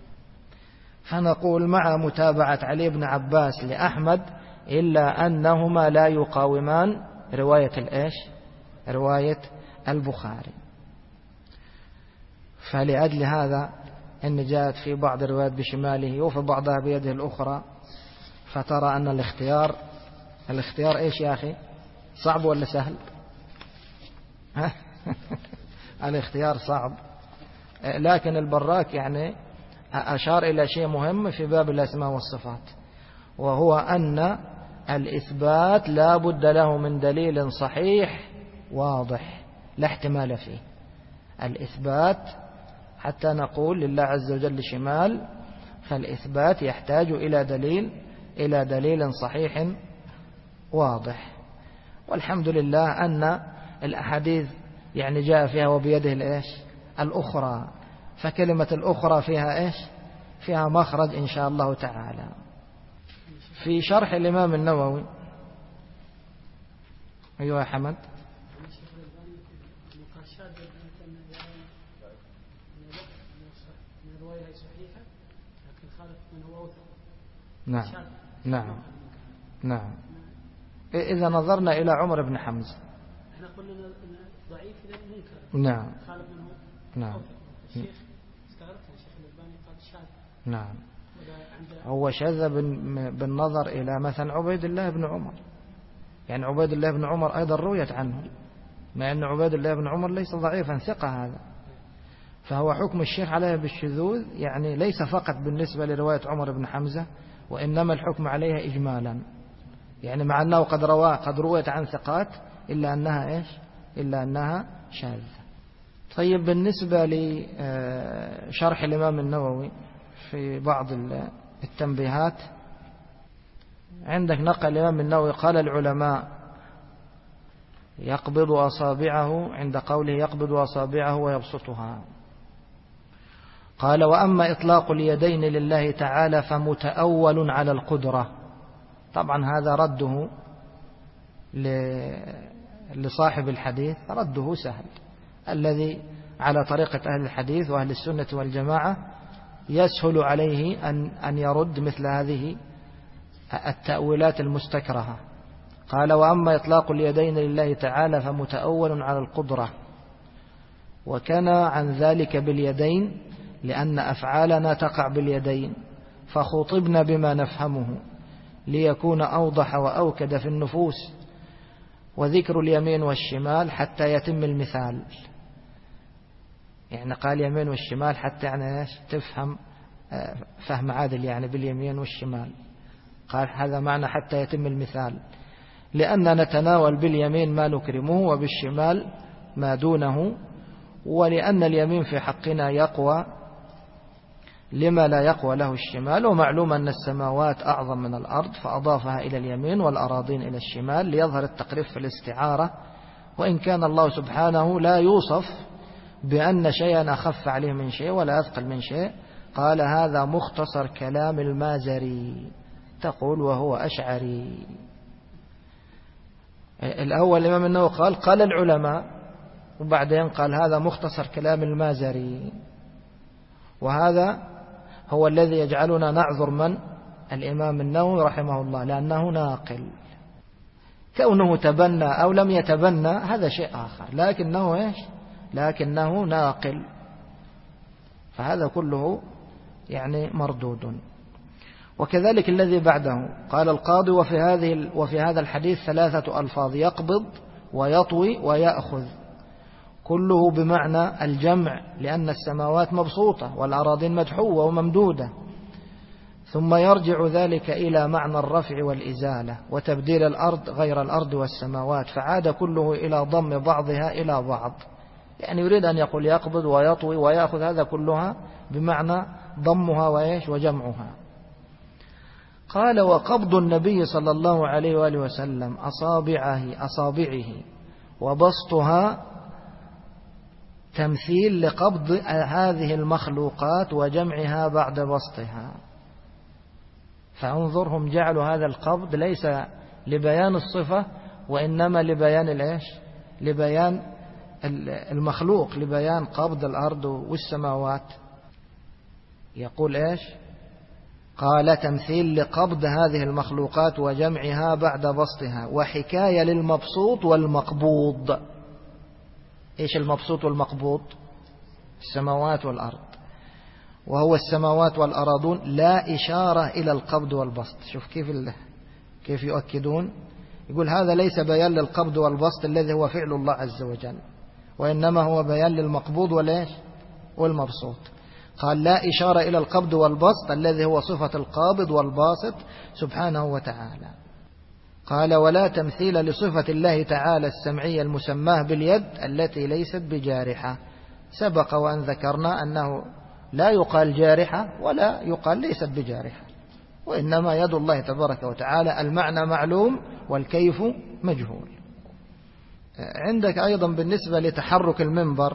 فنقول مع متابعة علي بن عباس لأحمد إلا أنهما لا يقاومان رواية الإيش رواية البخاري. فلأجل هذا إن جاءت في بعض الروايات بشماله وفي بعضها بيده الأخرى، فترى أن الاختيار الاختيار إيش يا أخي؟ صعب ولا سهل؟ الاختيار صعب، لكن البراك يعني أشار إلى شيء مهم في باب الأسماء والصفات، وهو أن الإثبات لا بد له من دليل صحيح واضح لا احتمال فيه. الإثبات حتى نقول لله عز وجل شمال فالإثبات يحتاج إلى دليل إلى دليل صحيح واضح. والحمد لله أن الأحاديث يعني جاء فيها وبيده الإيش الأخرى، فكلمة الأخرى فيها إيش فيها مخرج إن شاء الله تعالى. في شرح الإمام النووي. أيها يا حمد. نعم نعم نعم. إذا نظرنا إلى عمر بن حمزة احنا قلنا ضعيف إذا منكر. نعم خالف منه. نعم. الشيخ استغربت الشيخ الألباني قال شاذ. نعم. هو شذ بالنظر إلى مثلا عبيد الله بن عمر، يعني عبيد الله بن عمر أيضا رويت عنه، مع أن عبيد الله بن عمر ليس ضعيفا ثقة هذا، فهو حكم الشيخ عليه بالشذوذ يعني ليس فقط بالنسبة لرواية عمر بن حمزة، وإنما الحكم عليها إجمالا، يعني مع أنه قد رواه قد رويت عن ثقات إلا أنها إيش إلا أنها شاذة. طيب بالنسبة لشرح الإمام النووي في بعض التنبيهات، عندك نقل الإمام النووي قال العلماء يقبض أصابعه، عند قوله يقبض أصابعه ويبسطها. قال وأما إطلاق اليدين لله تعالى فمتأول على القدرة. طبعا هذا رده لصاحب الحديث رده سهل، الذي على طريقة أهل الحديث وأهل السنة والجماعة يسهل عليه أن أن يرد مثل هذه التأويلات المستكرهة. قال وأما إطلاق اليدين لله تعالى فمتأول على القدرة، وكان عن ذلك باليدين لأن أفعالنا تقع باليدين، فخطبنا بما نفهمه ليكون أوضح وأوكد في النفوس، وذكر اليمين والشمال حتى يتم المثال. يعني قال يمين والشمال حتى يعني تفهم فهم عادل يعني باليمين والشمال، قال هذا معنى حتى يتم المثال، لأن نتناول باليمين ما نكرمه وبالشمال ما دونه، ولأن اليمين في حقنا يقوى لما لا يقوى له الشمال، ومعلوم أن السماوات أعظم من الأرض فأضافها إلى اليمين والأراضين إلى الشمال ليظهر التقريب في الاستعارة، وإن كان الله سبحانه لا يوصف بأن شيئا أخف عليه من شيء ولا أثقل من شيء. قال هذا مختصر كلام المازري، تقول وهو أشعري. الأول الإمام النووي قال قال العلماء، وبعدين قال هذا مختصر كلام المازري، وهذا هو الذي يجعلنا نعذر من الإمام النووي رحمه الله، لأنه ناقل. كونه تبنى أو لم يتبنى هذا شيء آخر، لكنه إيش لكنه ناقل، فهذا كله يعني مردود. وكذلك الذي بعده قال القاضي وفي هذه وفي هذا الحديث ثلاثة ألفاظ: يقبض ويطوي ويأخذ، كله بمعنى الجمع، لأن السماوات مبسوطة والأراضين مدحوة وممدودة، ثم يرجع ذلك إلى معنى الرفع والإزالة وتبديل الأرض غير الأرض والسماوات، فعاد كله إلى ضم بعضها إلى بعض. يعني يريد أن يقول يقبض ويطوي ويأخذ، هذا كلها بمعنى ضمها وإيش وجمعها. قال وقبض النبي صلى الله عليه وآله وسلم أصابعه أصابعه وبسطها تمثيل لقبض هذه المخلوقات وجمعها بعد بسطها. فانظرهم جعلوا هذا القبض ليس لبيان الصفة، وإنما لبيان الإيش لبيان المخلوق، لبيان قبض الأرض والسماوات. يقول إيش قال تمثيل لقبض هذه المخلوقات وجمعها بعد بسطها، وحكاية للمبسوط والمقبوض. إيش المبسوط والمقبوض؟ السماوات والأرض، وهو السماوات والأراضون لا إشارة إلى القبض والبسط. شوف كيف كيف يؤكدون، يقول هذا ليس بيان للقبض والبسط الذي هو فعل الله عز وجل، وإنما هو بيان للمقبوض والإيش والمبسوط. قال لا إشارة إلى القبض والبسط الذي هو صفة القابض والباسط سبحانه وتعالى. قال ولا تمثيل لصفة الله تعالى السمعية المسماه باليد التي ليست بجارحة. سبق وأن ذكرنا أنه لا يقال جارحة ولا يقال ليست بجارحة، وإنما يد الله تبارك وتعالى المعنى معلوم والكيف مجهول. عندك أيضا بالنسبة لتحرك المنبر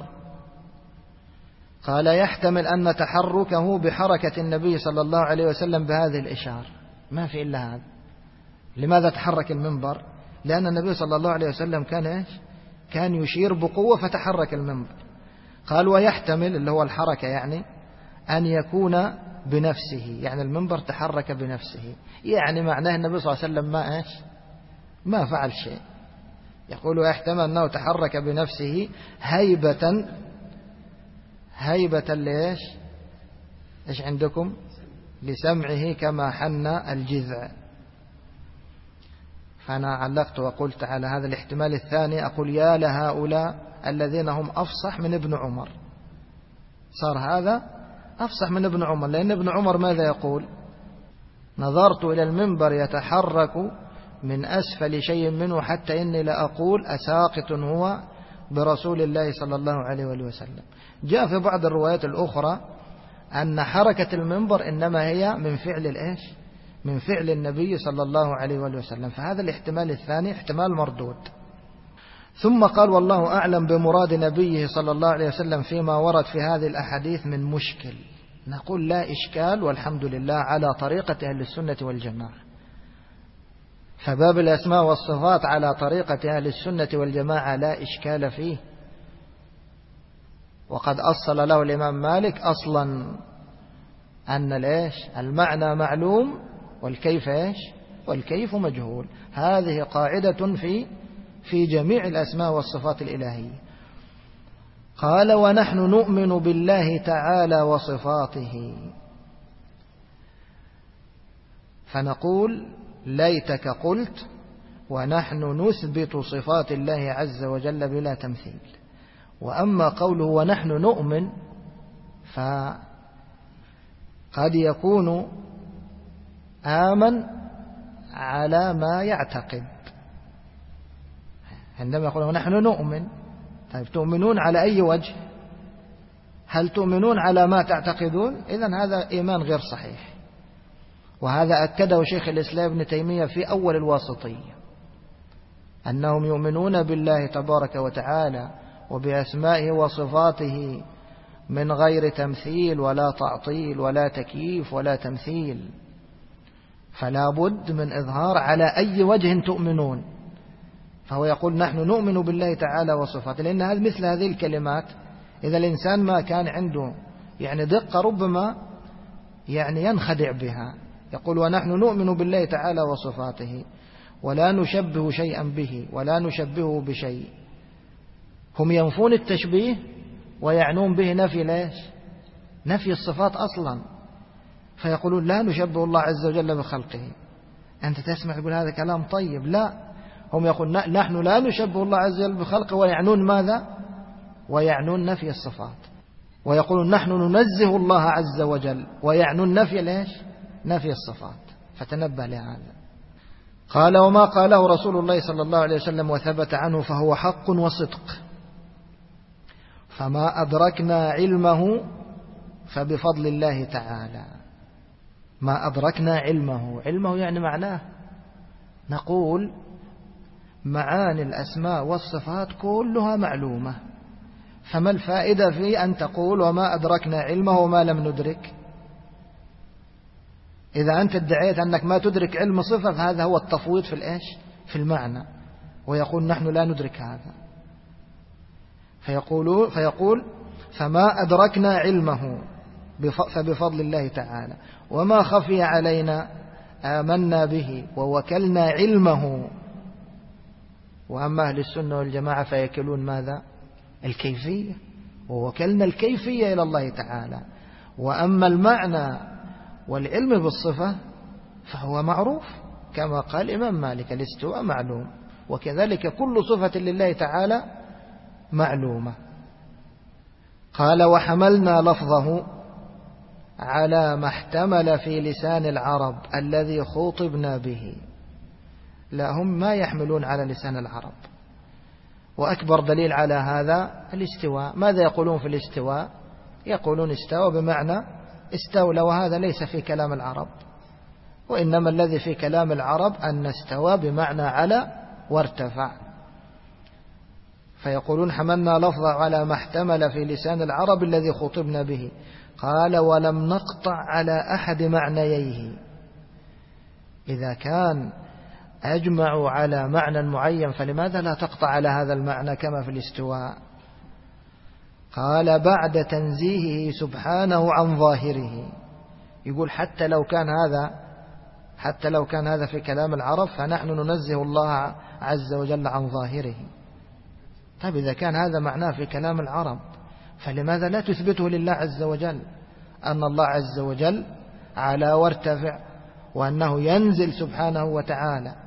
قال يحتمل أن تحركه بحركة النبي صلى الله عليه وسلم بهذه الإشارة، ما في إلا هذا. لماذا تحرك المنبر؟ لأن النبي صلى الله عليه وسلم كان إيش؟ كان يشير بقوة فتحرك المنبر. قال ويحتمل اللي هو الحركة يعني أن يكون بنفسه، يعني المنبر تحرك بنفسه، يعني معناه النبي صلى الله عليه وسلم ما إيش؟ ما فعل شيء. يقول ويحتمل أنه تحرك بنفسه هيبة هيبة ليش؟ إيش عندكم؟ لسمعه كما حن الجذع. فأنا علقت وقلت على هذا الاحتمال الثاني أقول يا لهؤلاء الذين هم أفصح من ابن عمر. صار هذا أفصح من ابن عمر، لأن ابن عمر ماذا يقول؟ نظرت إلى المنبر يتحرك من أسفل شيء منه حتى إني لأقول أساقط هو برسول الله صلى الله عليه وسلم. جاء في بعض الروايات الأخرى أن حركة المنبر إنما هي من فعل الإيش؟ من فعل النبي صلى الله عليه وسلم. فهذا الاحتمال الثاني احتمال مردود. ثم قال والله أعلم بمراد نبيه صلى الله عليه وسلم فيما ورد في هذه الأحاديث من مشكل. نقول لا إشكال والحمد لله على طريقة أهل السنة والجماعة. فباب الأسماء والصفات على طريقة أهل السنة والجماعة لا إشكال فيه، وقد أصل له الإمام مالك أصلا أن الإيش؟ المعنى معلوم والكيف إيش؟ والكيف مجهول. هذه قاعدة في في جميع الأسماء والصفات الإلهية. قال ونحن نؤمن بالله تعالى وصفاته، فنقول ليتك قلت ونحن نثبت صفات الله عز وجل بلا تمثيل. وأما قوله ونحن نؤمن فقد يكون آمن على ما يعتقد. عندما يقول ونحن نؤمن، طيب تؤمنون على أي وجه؟ هل تؤمنون على ما تعتقدون؟ إذن هذا إيمان غير صحيح. وهذا أكده شيخ الإسلام ابن تيمية في أول الواسطية، أنهم يؤمنون بالله تبارك وتعالى وبأسمائه وصفاته من غير تمثيل ولا تعطيل ولا تكييف ولا تمثيل. فلا بد من إظهار على أي وجه تؤمنون. فهو يقول نحن نؤمن بالله تعالى وصفاته، لأن هذا مثل هذه الكلمات إذا الإنسان ما كان عنده يعني دقة ربما يعني ينخدع بها. يقول ونحن نؤمن بالله تعالى وصفاته ولا نشبه شيئا به ولا نشبهه بشيء. هم ينفون التشبيه ويعنون به نفي ليش؟ نفي الصفات أصلا. فيقولون لا نشبه الله عز وجل بخلقه. أنت تسمع يقول هذا كلام طيب، لا، هم يقول نحن لا نشبه الله عز وجل بخلقه، ويعنون ماذا؟ ويعنون نفي الصفات. ويقولون نحن ننزه الله عز وجل، ويعنون نفي ليش؟ نفي الصفات. فتنبه لهذا. قال وما قاله رسول الله صلى الله عليه وسلم وثبت عنه فهو حق وصدق، فما أدركنا علمه فبفضل الله تعالى. ما أدركنا علمه، علمه يعني معناه نقول معاني الأسماء والصفات كلها معلومة، فما الفائدة في أن تقول وما أدركنا علمه وما لم ندرك؟ إذا أنت ادعيت أنك ما تدرك علم صفة فهذا هو التفويض في الإيش؟ في المعنى. ويقول نحن لا ندرك هذا. فيقول, فيقول فما أدركنا علمه فبفضل الله تعالى، وما خفي علينا آمنا به ووكلنا علمه. وأما أهل السنة والجماعة فيكلون ماذا؟ الكيفية، ووكلنا الكيفية إلى الله تعالى. وأما المعنى والعلم بالصفة فهو معروف، كما قال الإمام مالك الاستواء معلوم، وكذلك كل صفة لله تعالى معلومة. قال وحملنا لفظه على ما احتمل في لسان العرب الذي خوطبنا به. لا، هم ما يحملون على لسان العرب. وأكبر دليل على هذا الاستواء. ماذا يقولون في الاستواء؟ يقولون استوى بمعنى استولى، وهذا ليس في كلام العرب، وإنما الذي في كلام العرب أن استوى بمعنى على وارتفع، فيقولون حملنا لفظا على ما احتمل في لسان العرب الذي خطبنا به. قال ولم نقطع على أحد معنييه. إذا كان أجمعوا على معنى معين فلماذا لا تقطع على هذا المعنى كما في الاستواء؟ قال بعد تنزيهه سبحانه عن ظاهره. يقول حتى لو كان هذا حتى لو كان هذا في كلام العرب فنحن ننزه الله عز وجل عن ظاهره. طيب إذا كان هذا معناه في كلام العرب فلماذا لا تثبته لله عز وجل، أن الله عز وجل على وارتفع، وأنه ينزل سبحانه وتعالى؟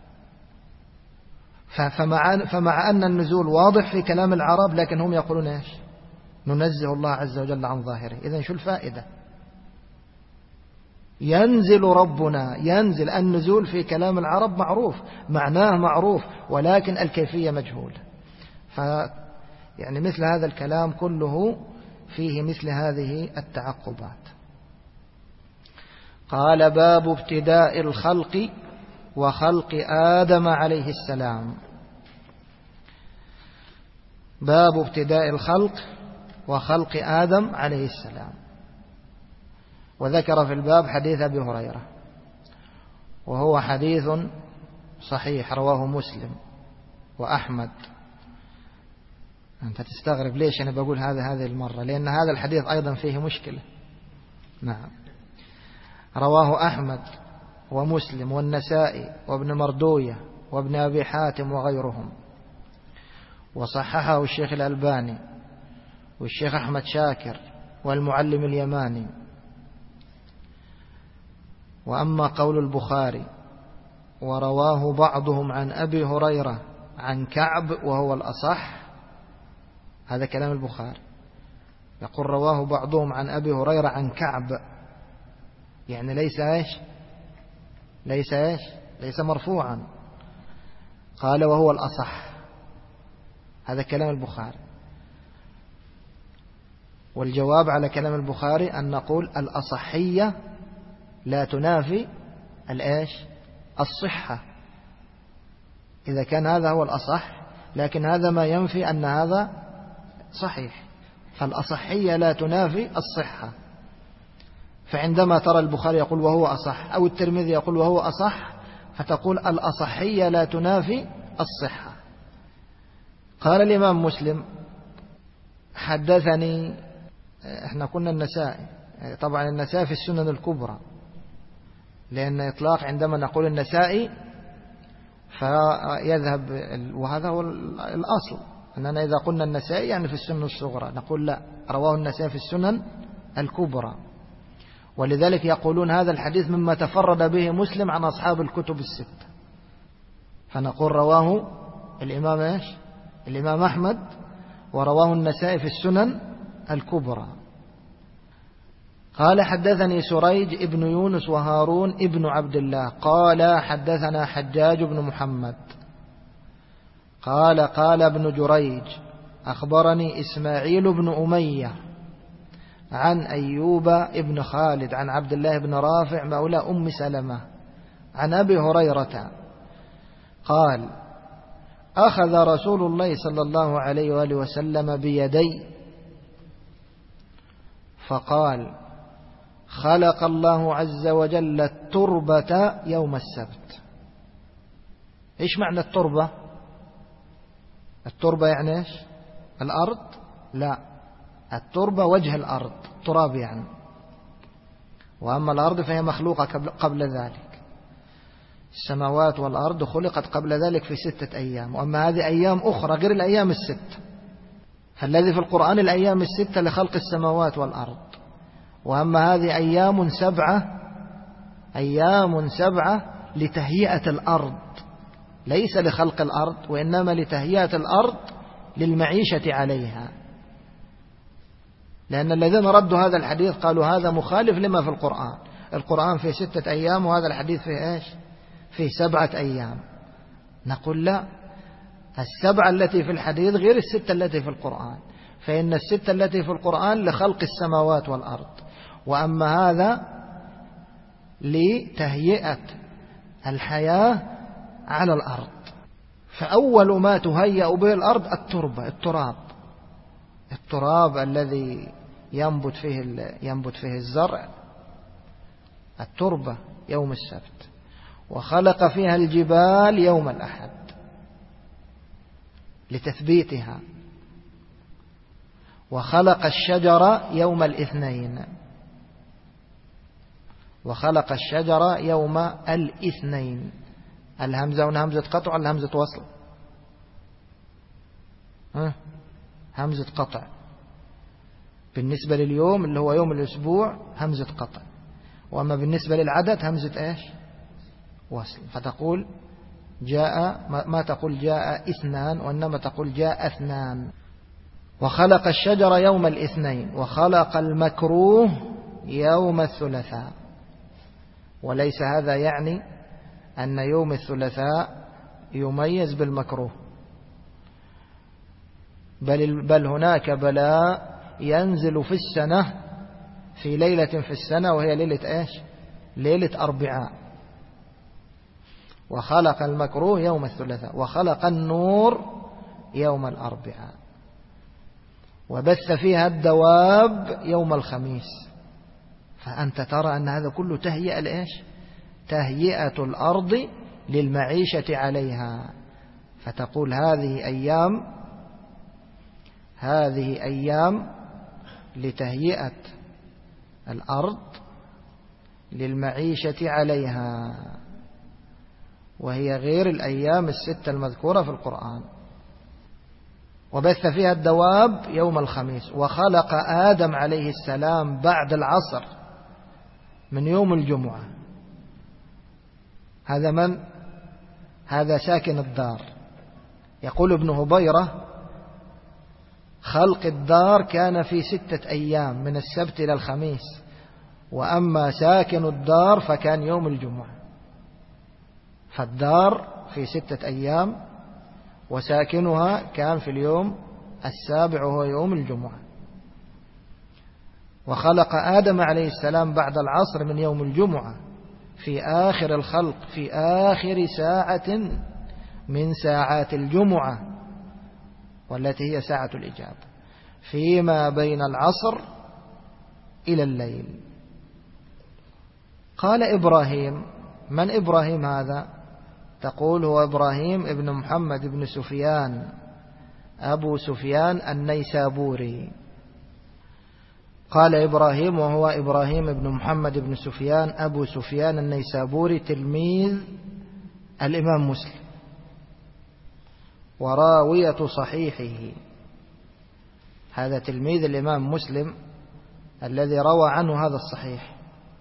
فمع, فمع أن النزول واضح في كلام العرب، لكن هم يقولون إيش؟ ننزه الله عز وجل عن ظاهره. إذن شو الفائدة؟ ينزل ربنا، ينزل، النزول في كلام العرب معروف، معناه معروف، ولكن الكيفية مجهولة. ف يعني مثل هذا الكلام كله فيه مثل هذه التعقبات. قال باب ابتداء الخلق وخلق آدم عليه السلام. باب ابتداء الخلق وخلق آدم عليه السلام. وذكر في الباب حديث أبي هريرة، وهو حديث صحيح رواه مسلم وأحمد. أنت تستغرب ليش أنا بقول هذا هذه المرة، لأن هذا الحديث أيضا فيه مشكلة. نعم، رواه أحمد ومسلم والنسائي وابن مردوية وابن أبي حاتم وغيرهم، وصححه الشيخ الألباني والشيخ أحمد شاكر والمعلم اليماني. وأما قول البخاري ورواه بعضهم عن أبي هريرة عن كعب وهو الأصح، هذا كلام البخاري، يقول رواه بعضهم عن أبي هريرة عن كعب، يعني ليس إيش ليس إيش ليس مرفوعا. قال وهو الأصح، هذا كلام البخاري. والجواب على كلام البخاري أن نقول الأصحية لا تنافي الإيش الصحة، إذا كان هذا هو الأصح، لكن هذا ما ينفي أن هذا صحيح، فالأصحية لا تنافي الصحة. فعندما ترى البخاري يقول وهو أصح، أو الترمذي يقول وهو أصح، فتقول الأصحية لا تنافي الصحة. قال الإمام مسلم حدثني، احنا قلنا النسائي، طبعا النسائي في السنن الكبرى، لأن إطلاق عندما نقول النسائي فيذهب، وهذا هو الأصل، أننا إذا قلنا النسائي يعني في السنن الصغرى، نقول لا، رواه النسائي في السنن الكبرى. ولذلك يقولون هذا الحديث مما تفرد به مسلم عن أصحاب الكتب الستة، فنقول رواه الإمام إيش الإمام أحمد، ورواه النسائي في السنن الكبرى. قال حدثني سريج ابن يونس وهارون ابن عبد الله قال حدثنا حجاج بن محمد قال قال ابن جريج أخبرني إسماعيل بن أمية عن أيوب ابن خالد عن عبد الله بن رافع مولى أم سلمة عن أبي هريرة قال أخذ رسول الله صلى الله عليه وآله وسلم بيدي فقال خلق الله عز وجل التربة يوم السبت. إيش معنى التربة؟ التربة يعني إيش؟ الأرض؟ لا، التربة وجه الأرض، تراب يعني، وأما الأرض فهي مخلوقة قبل ذلك. السماوات والأرض خلقت قبل ذلك في ستة أيام، وأما هذه أيام أخرى غير الأيام الست. فالذي في القرآن الأيام الستة لخلق السماوات والأرض، وأما هذه أيام سبعة أيام سبعة لتهيئة الأرض، ليس لخلق الأرض، وإنما لتهيئة الأرض للمعيشة عليها. لأن الذين ردوا هذا الحديث قالوا هذا مخالف لما في القرآن، القرآن في ستة أيام وهذا الحديث في إيش؟ في سبعة أيام. نقول لا، السبعة التي في الحديث غير الستة التي في القرآن، فإن الستة التي في القرآن لخلق السماوات والأرض، وأما هذا لتهيئة الحياة على الأرض. فأول ما تهيأ به الأرض التربة، التراب التراب الذي ينبت فيه ينبت فيه الزرع، التربة يوم السبت. وخلق فيها الجبال يوم الأحد لتثبيتها. وخلق الشجر يوم الاثنين وخلق الشجر يوم الاثنين. الهمزة هنا همزة قطع ولا همزة وصل؟ ها؟ همزة قطع. بالنسبة لليوم اللي هو يوم الأسبوع همزة قطع، وأما بالنسبة للعدد همزة إيش؟ وصل. فتقول جاء، ما تقول جاء اثنان، وإنما تقول جاء اثنان. وخلق الشجر يوم الاثنين وخلق المكروه يوم الثلاثاء. وليس هذا يعني أن يوم الثلاثاء يميز بالمكروه، بل, بل هناك بلاء ينزل في السنة في ليلة في السنة، وهي ليلة إيش؟ ليلة أربعاء. وخلق المكروه يوم الثلاثاء وخلق النور يوم الأربعاء. وبث فيها الدواب يوم الخميس. فأنت ترى أن هذا كله تهيئة لإيش؟ تهيئة الأرض للمعيشة عليها. فتقول هذه أيام هذه أيام لتهيئة الأرض للمعيشة عليها، وهي غير الأيام الستة المذكورة في القرآن. وبث فيها الدواب يوم الخميس. وخلق آدم عليه السلام بعد العصر من يوم الجمعة. هذا من؟ هذا ساكن الدار. يقول ابن هبيرة خلق الدار كان في ستة أيام من السبت إلى الخميس، وأما ساكن الدار فكان يوم الجمعة. فالدار في ستة أيام وساكنها كان في اليوم السابع وهو يوم الجمعة. وخلق آدم عليه السلام بعد العصر من يوم الجمعة في آخر الخلق، في آخر ساعة من ساعات الجمعة، والتي هي ساعة الإجابة، فيما بين العصر إلى الليل. قال إبراهيم. من إبراهيم هذا؟ تقول هو إبراهيم ابن محمد بن سفيان أبو سفيان النيسابوري. قال إبراهيم وهو إبراهيم ابن محمد بن سفيان أبو سفيان النيسابوري تلميذ الإمام مسلم وراوية صحيحه. هذا تلميذ الإمام مسلم الذي روى عنه هذا الصحيح.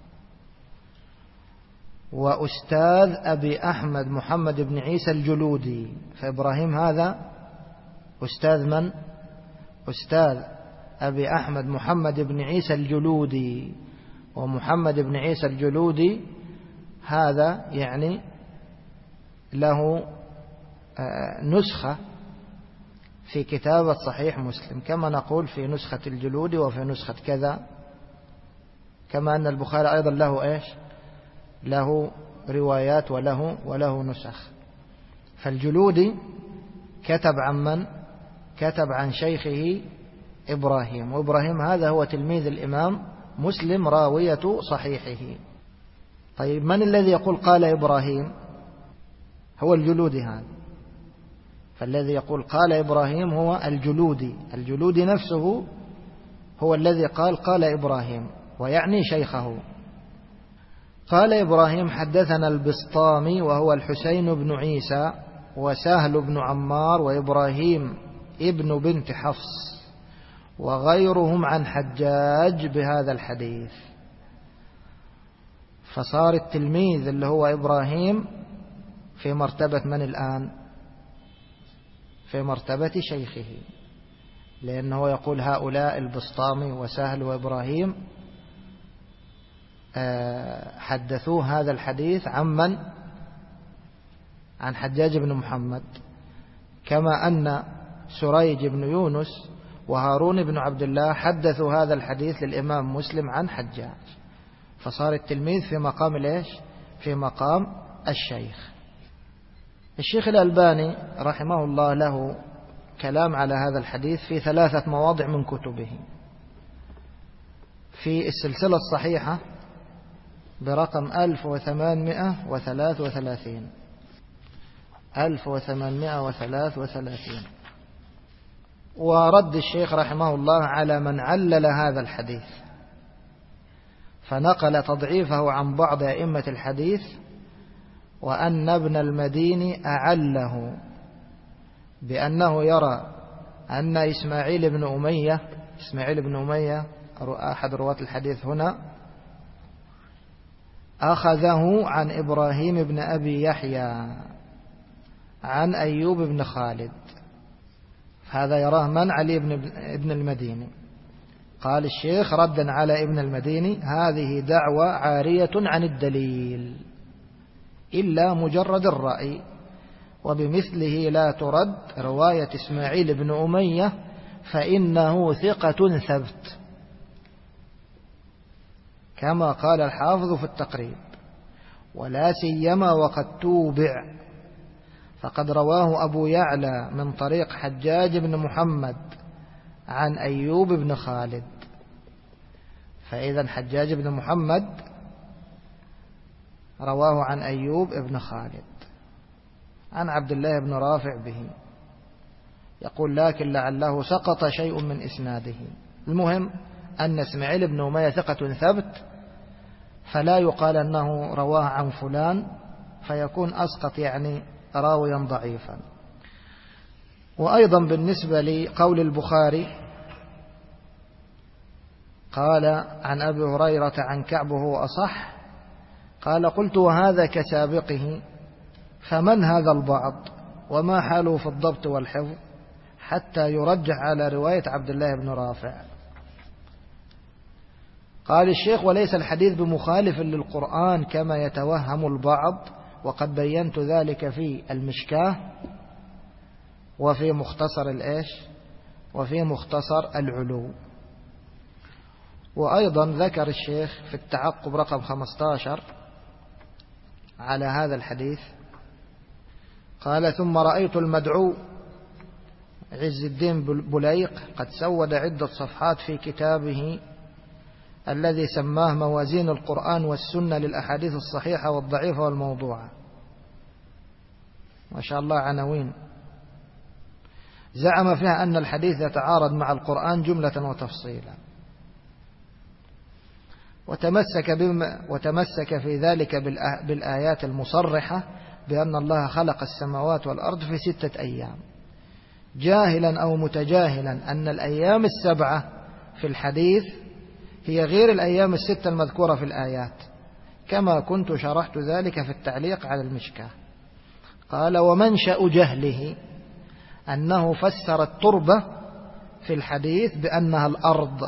وأستاذ أبي أحمد محمد بن عيسى الجلودي. فإبراهيم هذا أستاذ من؟ أستاذ أبي أحمد محمد بن عيسى الجلودي. ومحمد بن عيسى الجلودي هذا يعني له نسخة في كتابة صحيح مسلم، كما نقول في نسخة الجلودي وفي نسخة كذا، كما أن البخاري أيضا له إيش؟ له روايات وله وله نسخ. فالجلودي كتب عن من؟ كتب عن شيخه إبراهيم. وإبراهيم هذا هو تلميذ الإمام مسلم راوية صحيحه. طيب من الذي يقول قال إبراهيم؟ هو الجلودي هذا. فالذي يقول قال إبراهيم هو الجلودي. الجلودي نفسه هو الذي قال قال إبراهيم، ويعني شيخه. قال إبراهيم حدثنا البسطامي وهو الحسين بن عيسى وسهل بن عمار وإبراهيم ابن بنت حفص وغيرهم عن حجاج بهذا الحديث. فصار التلميذ اللي هو إبراهيم في مرتبة من الآن؟ في مرتبة شيخه، لأنه يقول هؤلاء البسطامي وسهل وإبراهيم حدثوه هذا الحديث عن من؟ عن حجاج بن محمد. كما أن سريج بن يونس وهارون بن عبد الله حدثوا هذا الحديث للإمام مسلم عن حجاج، فصار التلميذ في مقام ليش؟ في مقام الشيخ. الشيخ الألباني رحمه الله له كلام على هذا الحديث في ثلاثة مواضع من كتبه: في السلسلة الصحيحة برقم ألف وثمانمائة وثلاثة وثلاثين ألف وثمانمائة وثلاثة وثلاثين، ورد الشيخ رحمه الله على من علل هذا الحديث، فنقل تضعيفه عن بعض أئمة الحديث، وأن ابن المديني أعله بأنه يرى أن إسماعيل بن أمية إسماعيل بن أمية أحد رواة الحديث هنا أخذه عن إبراهيم بن أبي يحيى عن أيوب بن خالد. هذا يراه من؟ علي بن ابن المديني. قال الشيخ ردا على ابن المديني: هذه دعوة عارية عن الدليل إلا مجرد الرأي، وبمثله لا ترد رواية إسماعيل بن أمية فإنه ثقة ثبت، كما قال الحافظ في التقريب، ولا سيما وقد توبع، فقد رواه أبو يعلى من طريق حجاج بن محمد عن أيوب بن خالد. فإذا حجاج بن محمد رواه عن أيوب بن خالد عن عبد الله بن رافع به. يقول: لكن لعله سقط شيء من إسناده. المهم أن إسماعيل بن أمية ثقة ثبت، فلا يقال أنه رواه عن فلان فيكون أسقط يعني راويا ضعيفا. وأيضا بالنسبة لقول البخاري قال عن أبي هريرة عن كعب هو أصح، قال: قلت: وهذا كسابقه، فمن هذا البعض وما حاله في الضبط والحفظ حتى يرجح على رواية عبد الله بن رافع. قال الشيخ: وليس الحديث بمخالف للقرآن كما يتوهم البعض، وقد بينت ذلك في المشكاة وفي مختصر الإيش وفي مختصر العلو. وأيضا ذكر الشيخ في التعقب رقم خمسة عشر على هذا الحديث، قال: ثم رأيت المدعو عز الدين بليق قد سود عدة صفحات في كتابه الذي سماه موازين القرآن والسنة للأحاديث الصحيحة والضعيفة والموضوعة. ما شاء الله عناوين. زعم فيها أن الحديث يتعارض مع القرآن جملة وتفصيلا، وتمسك, بما وتمسك في ذلك بالآيات المصرحة بأن الله خلق السماوات والأرض في ستة أيام، جاهلا أو متجاهلا أن الأيام السبعة في الحديث هي غير الأيام الستة المذكورة في الآيات، كما كنت شرحت ذلك في التعليق على المشكاة. قال: ومنشأ جهله أنه فسر التربة في الحديث بأنها الأرض،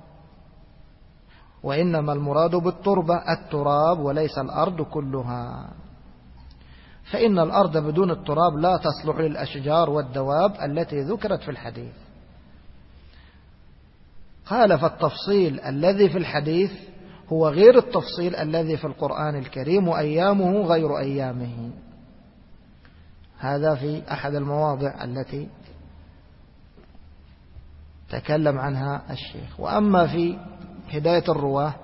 وإنما المراد بالتربة التراب وليس الأرض كلها، فإن الأرض بدون التراب لا تصلح للأشجار والدواب التي ذكرت في الحديث. قال: فالتفصيل الذي في الحديث هو غير التفصيل الذي في القرآن الكريم، وأيامه غير أيامه. هذا في أحد المواضع التي تكلم عنها الشيخ. وأما في هداية الرواه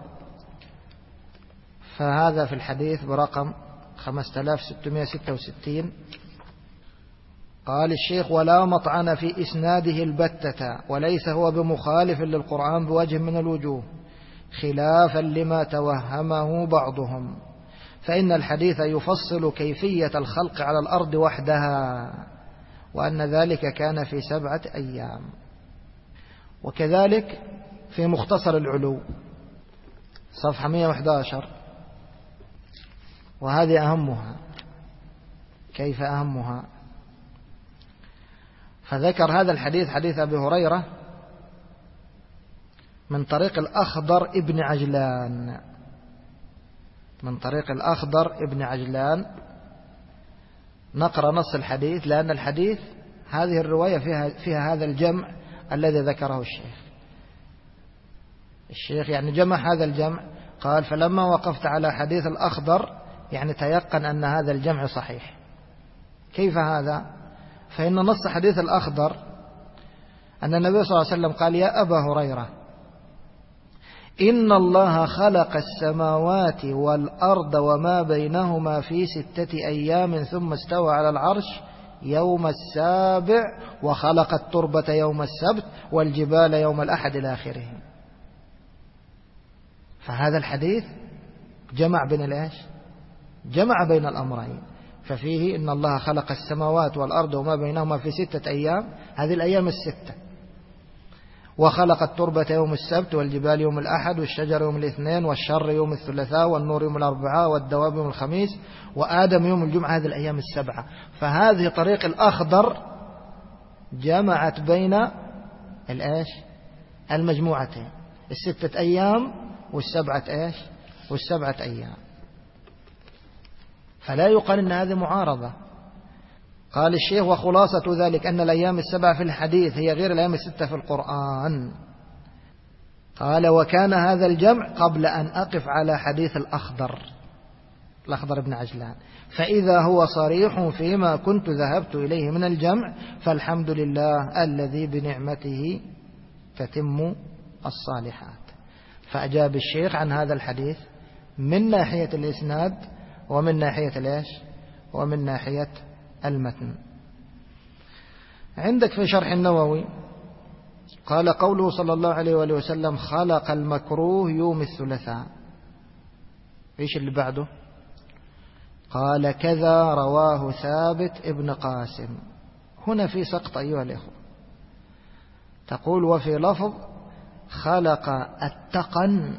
فهذا في الحديث برقم خمسة آلاف وستمائة وستة وستين. قال الشيخ: ولا مطعن في إسناده البتة، وليس هو بمخالف للقرآن بوجه من الوجوه، خلافا لما توهمه بعضهم، فإن الحديث يفصل كيفية الخلق على الأرض وحدها، وأن ذلك كان في سبعة أيام. وكذلك في مختصر العلو صفحة مئة وأحد عشر، وهذه أهمها. كيف أهمها؟ فذكر هذا الحديث حديث أبي هريرة من طريق الأخضر ابن عجلان من طريق الأخضر ابن عجلان. نقرأ نص الحديث، لأن الحديث هذه الرواية فيها, فيها هذا الجمع الذي ذكره الشيخ. الشيخ يعني جمع هذا الجمع، قال فلما وقفت على حديث الأخضر يعني تيقن أن هذا الجمع صحيح. كيف هذا؟ فإن نص حديث الأخضر أن النبي صلى الله عليه وسلم قال يا أبا هريرة إن الله خلق السماوات والأرض وما بينهما في ستة أيام ثم استوى على العرش يوم السابع وخلق التربة يوم السبت والجبال يوم الأحد إلى آخره. فهذا الحديث جمع بين الإيش؟ جمع بين الأمرين. ففيه إن الله خلق السماوات والأرض وما بينهما في ستة أيام، هذه الأيام الستة، وخلق التربة يوم السبت والجبال يوم الأحد والشجر يوم الاثنين والشر يوم الثلاثاء والنور يوم الأربعاء والدواب يوم الخميس وآدم يوم الجمعة، هذه الأيام السبعة. فهذه طريق الأخضر جمعت بين الإيش؟ المجموعتين، الستة أيام والسبعة إيش؟ والسبعة أيام. فلا يقال إن هذه معارضة. قال الشيخ وخلاصة ذلك أن الأيام السبعة في الحديث هي غير الأيام الستة في القرآن. قال وكان هذا الجمع قبل أن أقف على حديث الأخضر الأخضر بن عجلان، فإذا هو صريح فيما كنت ذهبت إليه من الجمع فالحمد لله الذي بنعمته تتم الصالحات. فأجاب الشيخ عن هذا الحديث من ناحية الإسناد ومن ناحية الإيش؟ ومن ناحية المتن. عندك في شرح النووي قال قوله صلى الله عليه وآله وسلم خلق المكروه يوم الثلاثاء، إيش اللي بعده؟ قال كذا رواه ثابت ابن قاسم. هنا في سقط أيها الإخوة، تقول وفي لفظ خلق التقن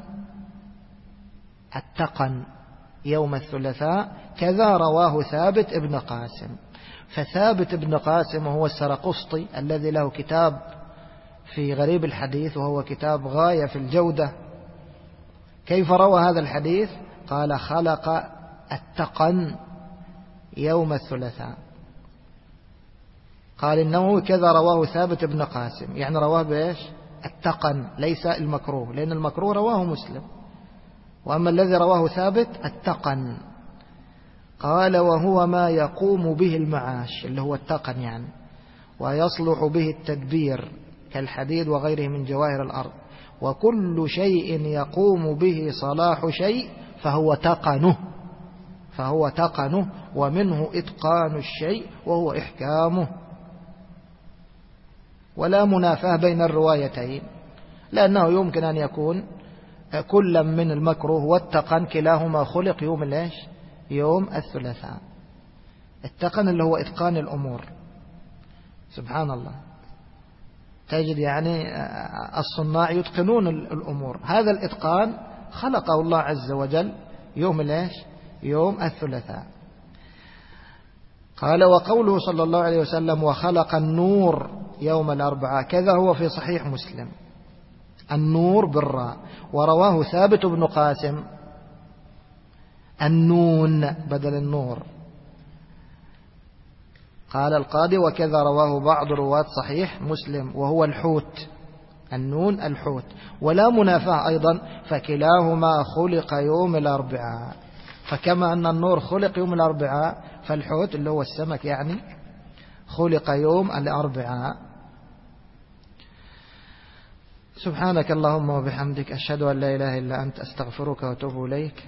التقن يوم الثلاثاء كذا رواه ثابت ابن قاسم. فثابت ابن قاسم هو السرقسطي الذي له كتاب في غريب الحديث وهو كتاب غاية في الجودة. كيف روى هذا الحديث؟ قال خلق التقن يوم الثلاثاء. قال النووي كذا رواه ثابت ابن قاسم، يعني رواه بإيش؟ التقن، ليس المكروه، لأن المكروه رواه مسلم، وأما الذي رواه ثابت التقن. قال وهو ما يقوم به المعاش، اللي هو التقن يعني، ويصلح به التدبير كالحديد وغيره من جواهر الأرض، وكل شيء يقوم به صلاح شيء فهو تقنه فهو تقنه ومنه إتقان الشيء وهو إحكامه. ولا منافاة بين الروايتين، لأنه يمكن أن يكون كل من المكروه والتقن كلاهما خلق يوم الإيش؟ يوم الثلاثاء. التقن اللي هو إتقان الأمور، سبحان الله، تجد يعني الصناع يتقنون الأمور، هذا الإتقان خلقه الله عز وجل يوم الإيش؟ يوم الثلاثاء. قال وقوله صلى الله عليه وسلم وخلق النور يوم الأربعاء كذا هو في صحيح مسلم، النور بالراء، ورواه ثابت بن قاسم النون بدل النور. قال القاضي وكذا رواه بعض رواة صحيح مسلم وهو الحوت، النون الحوت. ولا منافاة أيضا، فكلاهما خلق يوم الأربعاء. فكما أن النور خلق يوم الأربعاء فالحوت اللي هو السمك يعني خلق يوم الأربعاء. سبحانك اللهم وبحمدك أشهد أن لا إله إلا أنت أستغفرك وأتوب إليك.